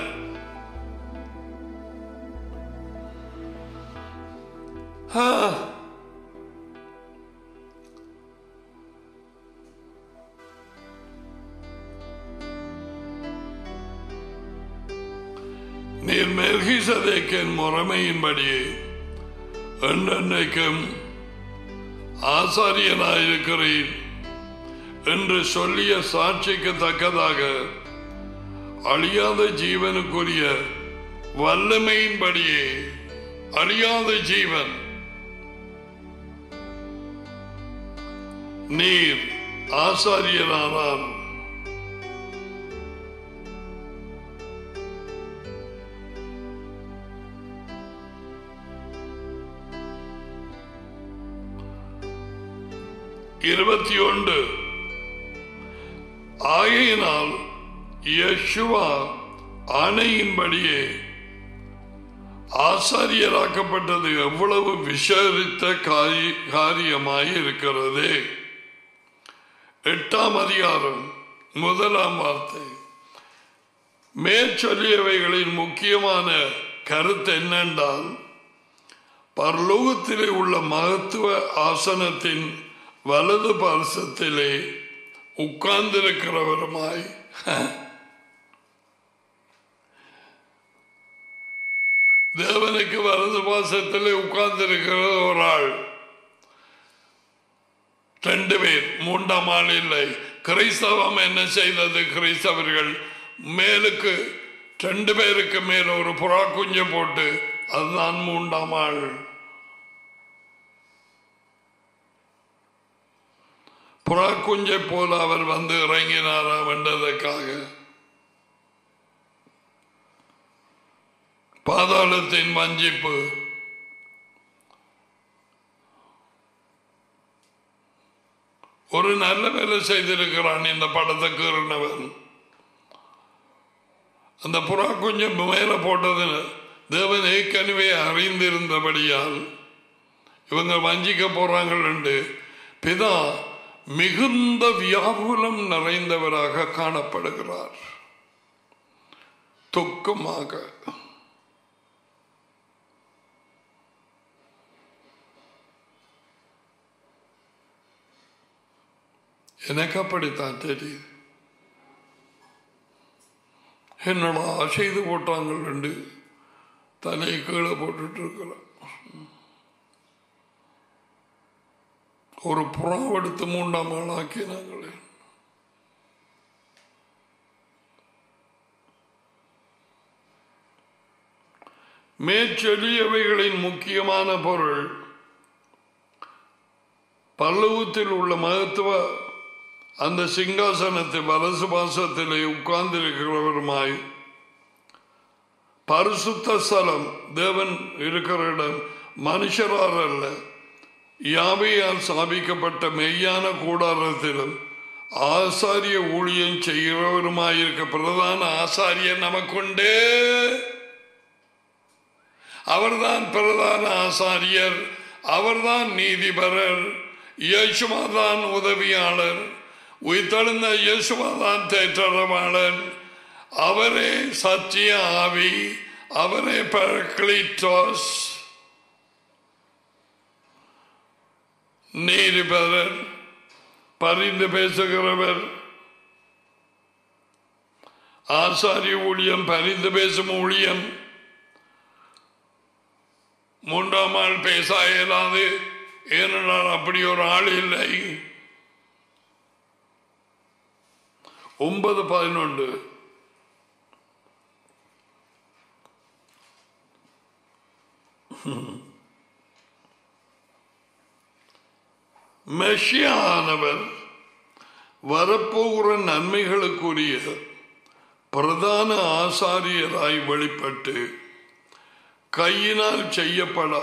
நீர் மெல்கிசதேக்கின் முறைமையின்படியே என்றென்றைக்கும் ஆசாரியனாயிருக்கிறீர் என்று சொல்லிய சாட்சிக்கு தக்கதாக அழியாத ஜீவனுக்குரிய வல்லமையின்படியே, அழியாத ஜீவன் நீர் ஆசாரியனானார். இருபத்தி ஒன்று. ஆகையினால் யேசுவா ஆணையின்படியே ஆசாரியராக்கப்பட்டது எவ்வளவு விசாரித்த காரியமாய் இருக்கிறது. எட்டாம் அதிகாரம் முதலாம் வார்த்தை. மேற்சொல்லியவைகளின் முக்கியமான கருத்து என்னென்றால், பரலோகத்திலே உள்ள மகத்துவ ஆசனத்தின் வலது பார்சத்திலே உட்கார்ந்திருக்கிறவருமாய் தேவனுக்கு வலது பாசத்திலே உட்கார்ந்திருக்கிற ஒரு ஆள், ரெண்டு பேர், மூன்றாம் ஆள் இல்லை. கிறிஸ்தவம் என்ன செய்தது? கிறிஸ்தவர்கள் மேலுக்கு ரெண்டு பேருக்கு மேல ஒரு புறா குஞ்சு போட்டு, அதுதான் மூன்றாம் ஆள். புறா குஞ்சை போல அவர் வந்து இறங்கினாரா வென்றதற்காக பாதாளத்தின் வஞ்சிப்பு ஒரு நல்ல வேலை செய்திருக்கிறான் இந்த படத்தை கீறினவன். அந்த புறா கொஞ்சம் மேல போட்டது தேவன் ஏற்கனவே அறிந்திருந்தபடியால் இவங்க வஞ்சிக்க போறாங்க என்று பிதா மிகுந்த வியாகுலம் நிறைந்தவராக காணப்படுகிறார். துக்கமாக எனக்கு அப்படித்தான் தெரியுது. என்னடா செய்து போட்டாங்க ரெண்டு தலையை கீழே போட்டுட்டு இருக்கலாம். ஒரு புறம் எடுத்து மூன்றாம் ஆள் ஆக்கினாங்களே. மேற்சொல்லியவைகளின் முக்கியமான பொருள் பல்லவத்தில் உள்ள மகத்துவ அந்த சிங்காசனத்தை வலசு பாசத்திலே உட்கார்ந்திருக்கிறவருமாய் பரிசுத்த ஸ்தலம் தேவன் இருக்கிற இடம் மனுஷரால் அல்ல யாவையால் ஸ்தாபிக்கப்பட்ட மெய்யான கூடாரத்திலும் ஆசாரிய ஊழியம் செய்கிறவருமாயிருக்க பிரதான ஆசாரியர் நமக்குண்டு. அவர்தான் பிரதான ஆசாரியர், அவர்தான் நீதிபரர், இயேசுவாதான் உதவியாளர், உயிர்த்தெழுந்த இயேசுவாதான் தேற்றரவாளர், அவரே சத்திய ஆவி, அவரே பரக்ளீட்டோஸ் நீதிபரர், பரிந்து பேசுகிறவர். ஆசாரிய ஊழியம் பரிந்து பேசும் ஊழியம். மூன்றாம் ஆள் பேச இயலாது, ஏனென்றால் அப்படி ஒரு ஆள் இல்லை. ஒன்பது பதினொன்று மெஷியானவர் வரப்போகிற நன்மைகளுக்குரிய பிரதான ஆசாரியராய் வெளிப்பட்டு கையினால் செய்யப்பட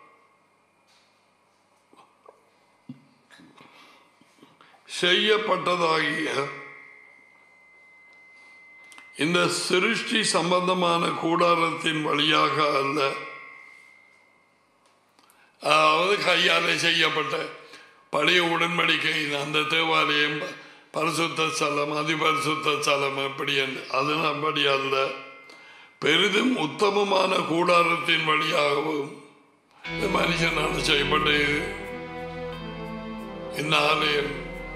செய்யப்பட்டதாகிய இந்த சிருஷ்டி சம்பந்தமான கூடாரத்தின் வழியாக அல்ல, அதாவது கையாலே செய்யப்பட்ட பழைய உடன்படிக்கை அந்த தேவாலயம் பரிசுத்த ஸ்தலம் அதிபரிசுத்த ஸ்தலம் எப்படி என்று அதன்படி அல்ல, பெரிதும் உத்தமமான கூடாரத்தின் வழியாகவும் மனுஷனால் செய்யப்பட்ட இந்த ஆலயம்.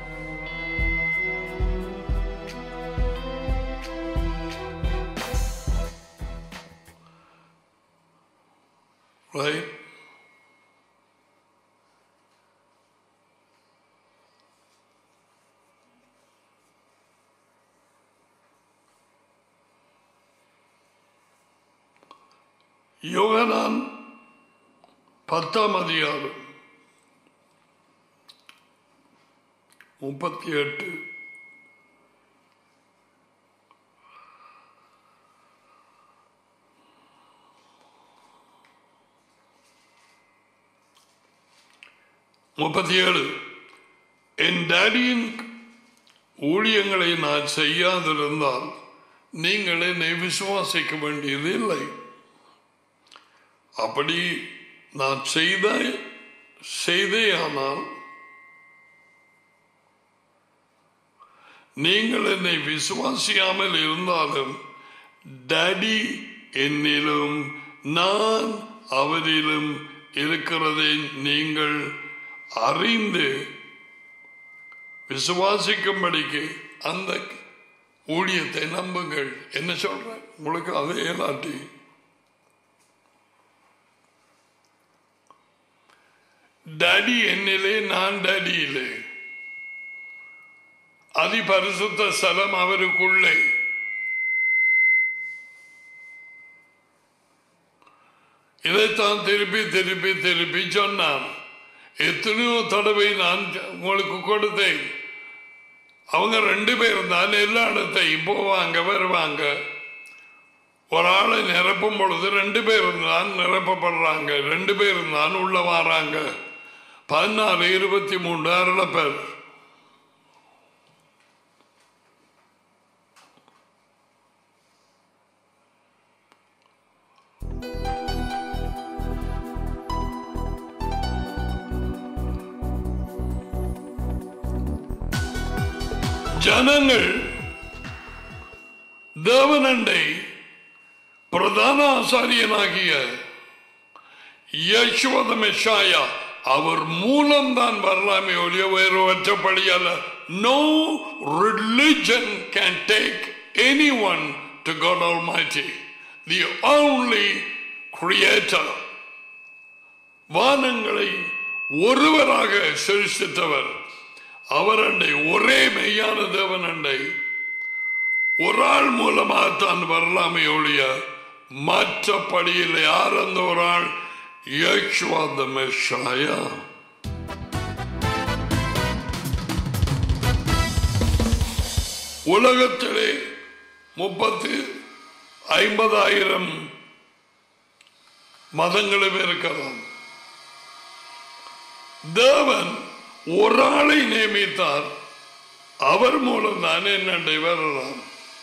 Right? யோகனான் பத்தாம் அதிகாரம் முப்பத்தி எட்டு முப்பத்தி ஏழு என் டாடியின் ஊழியங்களை நான் செய்யாதிருந்தால் நீங்கள் என்னை விசுவாசிக்க வேண்டியது இல்லை. அப்படி நான் செய்த செய்தே ஆனால் நீங்கள் என்னை விசுவாசியாமல் இருந்தாலும் டாடி என்னிலும் நான் அவரிலும் இருக்கிறதை நீங்கள் அறிந்து விசுவாசிக்கும்படிக்கு அந்த ஊழியத்தை நம்புங்கள். என்ன சொல்ற உங்களுக்கு அதே ஏலாட்டி டாடி என்னிலே நான் டாடியிலே, அதி பரிசுத்த ஸ்தலம் அவருக்குள்ளே. இதைத்தான் திருப்பி திருப்பி திருப்பி சொன்னான். எத்தனையோ தடவை நான் உங்களுக்கு கொடுத்தேன். அவங்க ரெண்டு பேரும் தான் எல்லா இடத்தையும் போவாங்க வருவாங்க. ஒரு ஆளை நிரப்பும் பொழுது ரெண்டு பேரும் தான் நிரப்பப்படுறாங்க, ரெண்டு பேரும் தான் உள்ள வராங்க. பதினாலு இருபத்தி மூன்று அருள பேர். ஜனங்கள் தேவனண்டை பிரதான ஆசாரியனாகிய யேசுவ மெஷாயா அவர் மூலம்தான் வரலாமே ஒழிய வேறுபடி அல்ல. No religion can take anyone to God Almighty, the only creator. வானங்களை ஒருவராக சிருஷ்டித்தவர் அவரண்டை, ஒரே மெய்யான தேவன் அண்டை ஒரு ஆள் மூலமாகத்தான் வரலாமே ஒழிய மற்றபடியில் யார் அந்த ஒரு ஆள்? யேசுவ மெஷாயா. உலகத்திலே முப்பத்து ஐம்பதாயிரம் மதங்களும் இருக்கலாம். தேவன் ஒரு ஆளை நியமித்தார், அவர் மூலம் தான் என்னண்டை வரலாம்.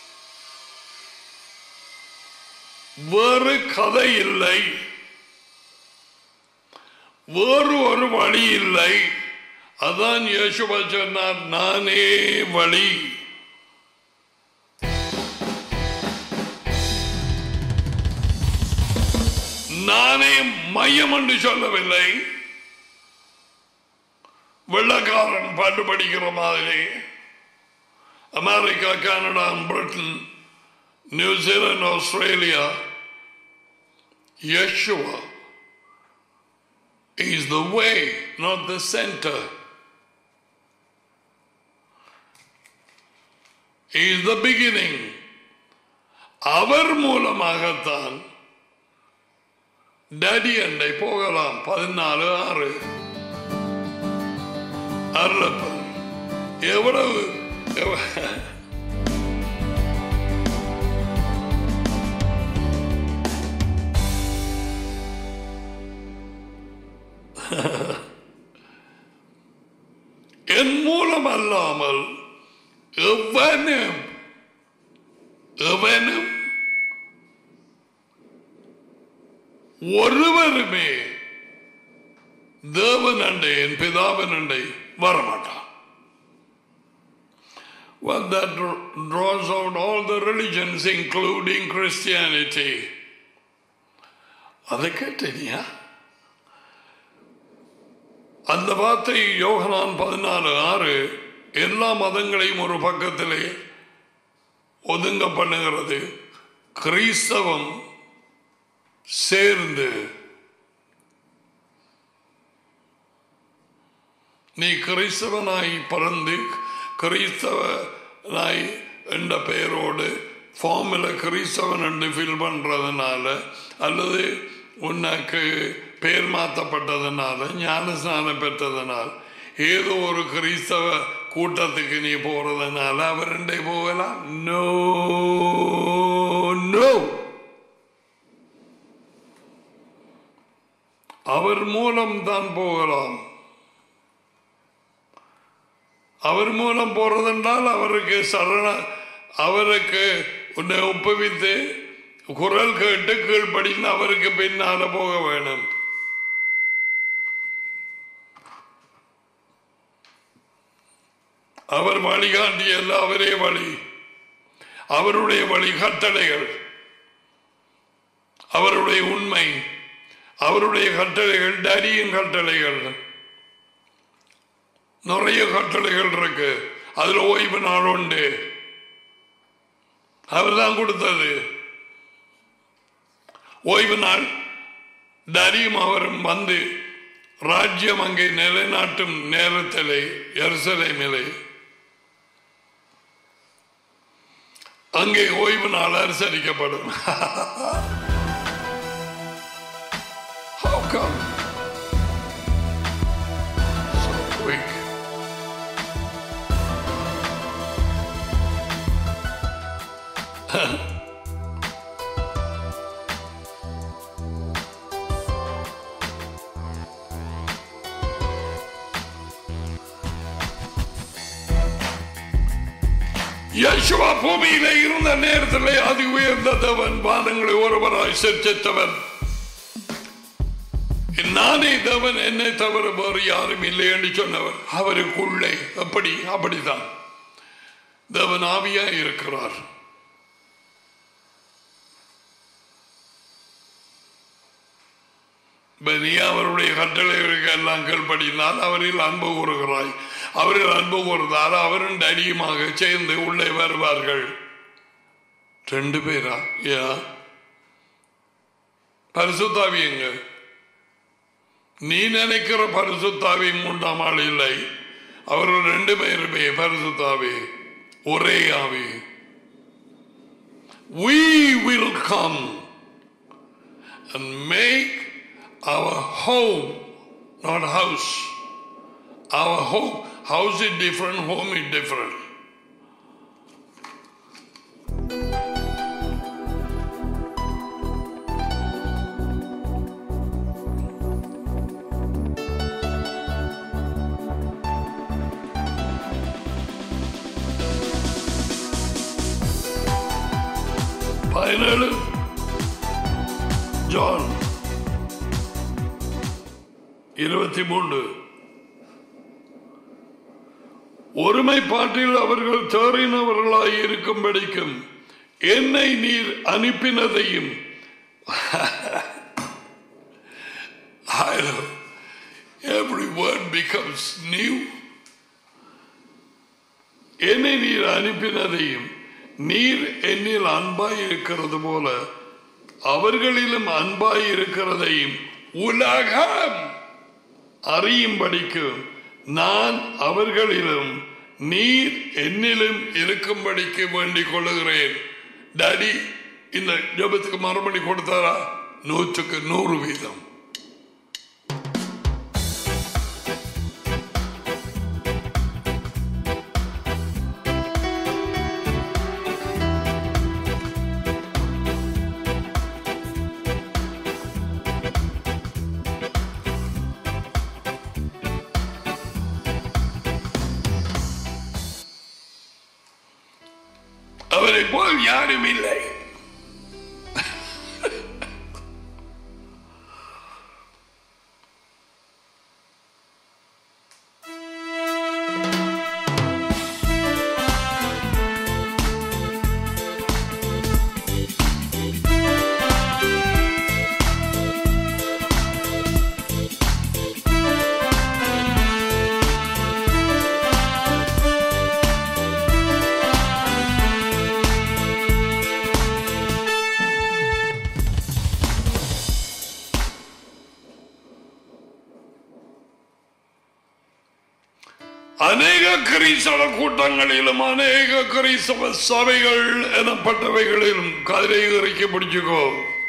வேறு கதை இல்லை, வேறு ஒரு வழி இல்லை. அதான் யேசுவா சொன்னார், நானே வழி. நானே மையம் என்று சொல்லவில்லை. வெள்ளக்காரன் பாட்டு படிக்கிற மாதிரி America, Canada, Britain, New Zealand, Australia, Yeshua is the way, not the center. He is the beginning. அவர் மூலமாகத்தான் டேடி அண்டை போகலாம். பதினாலு ஆறு அருளப்பன் எவ்வளவு என் மூலம் அல்லாமல் எவனும் எவனும் ஒருவருமே தேவன் அண்டை, என் பிதாவின் அண்டை வரமாட்டான். Well, that draws out all the religions, including Christianity. அதை கேட்டீங்க? அந்த வார்த்தை யோகனான் பதினாலு ஆறு எல்லா மதங்களையும் ஒரு பக்கத்திலே ஒதுங்க பண்ணுகிறது. கிறிஸ்தவம் சேர்ந்து நீ கிறிஸ்தவனாய் பிறந்து கிறிஸ்தவனாய் என்ற பெயரோடு ஃபார்மில் கிறிஸ்தவன் என்று ஃபில் பண்றதுனால அல்லது உனக்கு பெயர் மாற்றப்பட்டதுனால ஞானஸ்நானம் பெற்றதுனால் ஏதோ ஒரு கிறிஸ்தவ கூட்டத்துக்கு நீ போறதுனால அவர் ரெண்டே போகலாம். நோ நோ, அவர் மூலம் தான் போகலாம். அவர் மூலம் போறதென்றால் அவருக்கு சரண அவருக்கு உன்னை ஒப்புவித்து குரல் கேட்டு கீழ்படிந்து அவருக்கு பின்னால போக வேணும். அவர் வழிகாட்டியல்ல, அவரே வழி. அவருடைய வழி கட்டளைகள், அவருடைய உண்மை, அவருடைய கட்டளைகள், டேடியின் கட்டளைகள், நிறைய கட்டளைகள் இருக்கு. அதுல ஓய்வு நாள் உண்டு, அவர் தான் கொடுத்தது. ஓய்வு நாள் டேடியும் அவரும் வந்து ராஜ்யம் அங்கே நிலைநாட்டும் நேரத்திலே எருசலேமிலே அங்கே ஓய்வு நாள் அனுசரிக்கப்படும். How come? யேசுவா பூமியிலே இருந்த நேரத்திலே அதி உயர்ந்த தேவன் வாதங்களை ஒருவராய் சிருஷ்டித்தவன். நானே தேவன், என்னை தவிர வேறு யாரும் இல்லை என்று சொன்னவர். அவருக்குள்ளே அப்படி அப்படித்தான் தேவன் ஆவியாய் இருக்கிறார். நீ அவருடைய கட்டளைகளுக்கு எல்லாம் கீழ்ப்படினால் அவரில் அன்பு கூறுகிறாய். அவரில் அன்பு கூறுந்தால் அவரும் தைரியமாக சேர்ந்து உள்ளே வருவார்கள். ரெண்டு பேரா? யா பரிசுத்தாவி எங்க? நீ நினைக்கிற பரிசுத்தாவி மூன்றாம் ஆள் இல்லை. அவர்கள் ரெண்டு பேருமே பரிசுத்தாவி, ஒரே ஆவி. We will come and make our home, not house. Our home, house is different, home is different. பதினேழு ஜான் இருபத்தி மூன்று. ஒருமைப்பாட்டில் அவர்கள் தேறினவர்களாய் இருக்கும்படிக்கும் என்னை நீர் அனுப்பினதையும் every word becomes new. என்னை நீர் அனுப்பினதையும் நீர் என்னில் அன்பாய் இருக்கிறது போல அவர்களிலும் அன்பாய் இருக்கிறதையும் உலகம் அறியும்படிக்கு நான் அவர்களிலும் நீர் என்னிலும் இருக்கும்படிக்கு வேண்டிக் கொள்ளுகிறேன். டாடி இந்த ஜெபத்துக்கு மறுபடி கொடுத்தாரா? நூற்றுக்கு நூறு வீதம். அவரை போல் யாரும் இல்லை. அநேக கிறிஸ்தவ கூட்டங்களிலும் அநேக கிறிஸ்தவ சபைகள் எனப்பட்டவைகளிலும் கதிரை இறக்கி பிடிச்சுக்கோ.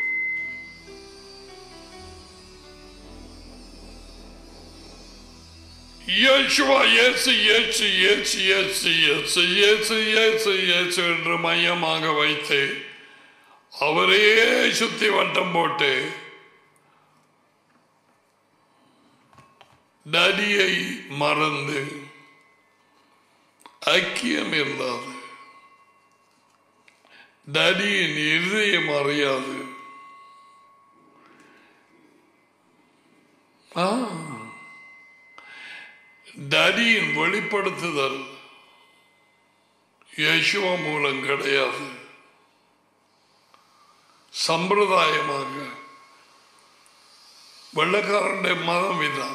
இயேசுவா இயேசு இயேசு இயேசு இயேசு இயேசு இயேசு இயேசு இயேசு என்று மையமாக வைத்து அவரே சுத்தி வட்டம் போட்டு நதியை மறந்து ஐக்கியம் இல்லாது நதியின் இதயம் அறியாது நதியின் வெளிப்படுத்துதல் இயேசுவா மூலம் கிடையாது. சம்பிரதாயமாக வெள்ளக்காரனுடைய மதம் இதான்.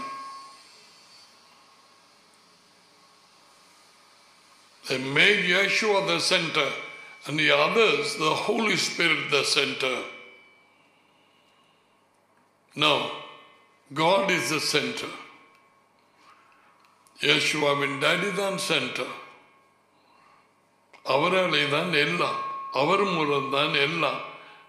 They made Yeshua the center and the others, the Holy Spirit, the center. No, God is the center. Yeshuaவின் டாடி தான் சென்டர். அவராலே தான் எல்லாம், அவர் மூலம் தான் எல்லாம்.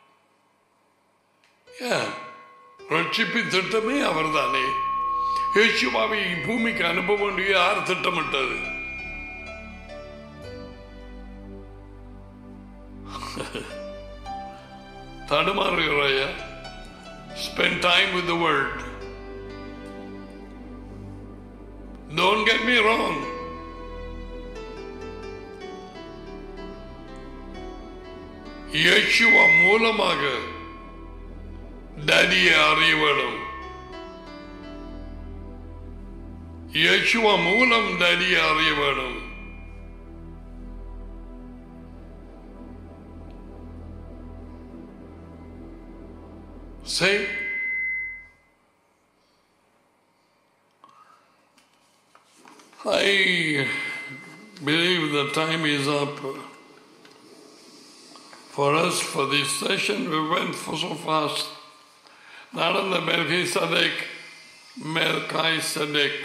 ரட்சிப்பின் திட்டமே அவர் தானே. யேசுவாவை பூமிக்கு அனுப்ப வேண்டிய யார் திட்டமிட்டது? தடுமாறுகிறாயா? Spend time with the word. Don't get me wrong. இயேசுவா மூலமாக டேடியை அறிய வேணும். இயேசுவா மூலம் டேடியை அறிய வேணும். Say, I believe the time is up for us for this session. We went for so fast. நடந்த மெல்கிசதேக் மெல்காய்சதேக்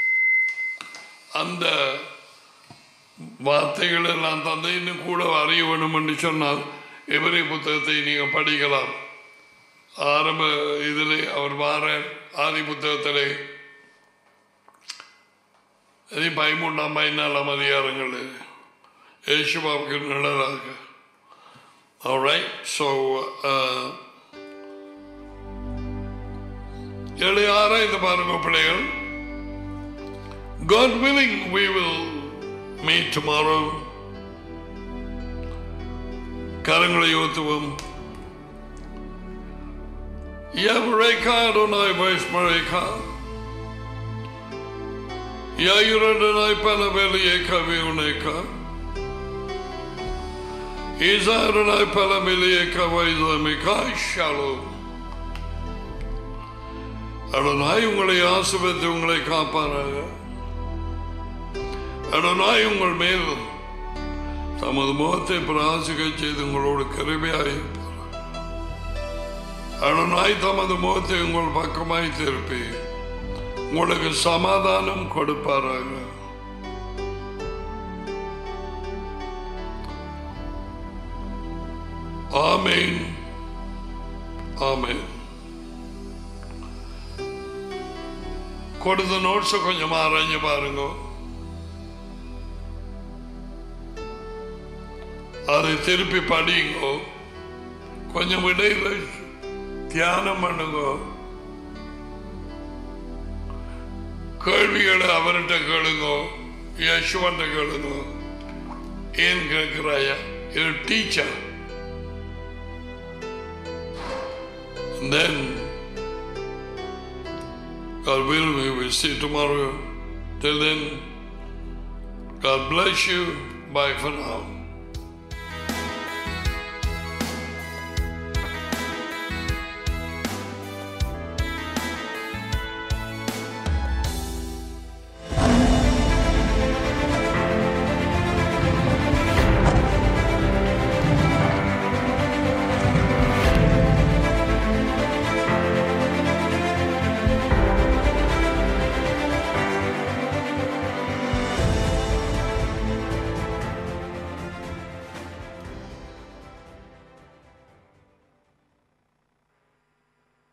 அந்த வார்த்தைகள் எல்லாம் தந்தை இன்னும் கூட அறிய வேணும் என்று சொன்னால் எபிரேய புத்தகத்தை நீங்கள் படிக்கலாம். ஆரம்ப இதிலே அவர் வார ஆதி புத்தகத்திலே பதிமூன்றாம் பதினாலாம் அதிகாரங்கள் இயேசுவாவுக்கு நிழலாக. All right, so uh, ஏழு ஆறாய்ந்து பாருங்க பிள்ளைகள். God willing, we will meet tomorrow. கரங்களை ஊத்துவோம். Yavreka Adonai Vaishmareka Yair Adonai Palavelieka Viuneka Iza Adonai Palavelieka Vaizamika Shalom. Adonai உங்களை ஆசீர்வதித்து உங்களை காப்பாராக. Adonai உங்கள் மேல் தமது முகத்தை பிரகாசிக்கச் செய்து உங்களோடு கிருபையாயிருப்பார். Adonai தமது முகத்தை உங்கள் பக்கமாய் திருப்பி உங்களுக்கு சமாதானம் கொடுப்பாராக. ஆமென், ஆமென். கொடுத்த நோட்ஸை கொஞ்சம் ஆராய்ஞ்சு பாருங்க. அதை திருப்பி படிங்க. கொஞ்சம் இடையில தியானம் பண்ணுங்க. கேள்விகளை அவர்கிட்ட கேளுங்க, யசுவன்ட்ட கேளுங்க. ஏன் கேட்கிறாயா? இது teacher. Then God will, we will see tomorrow. Till then, God bless you. Bye for now.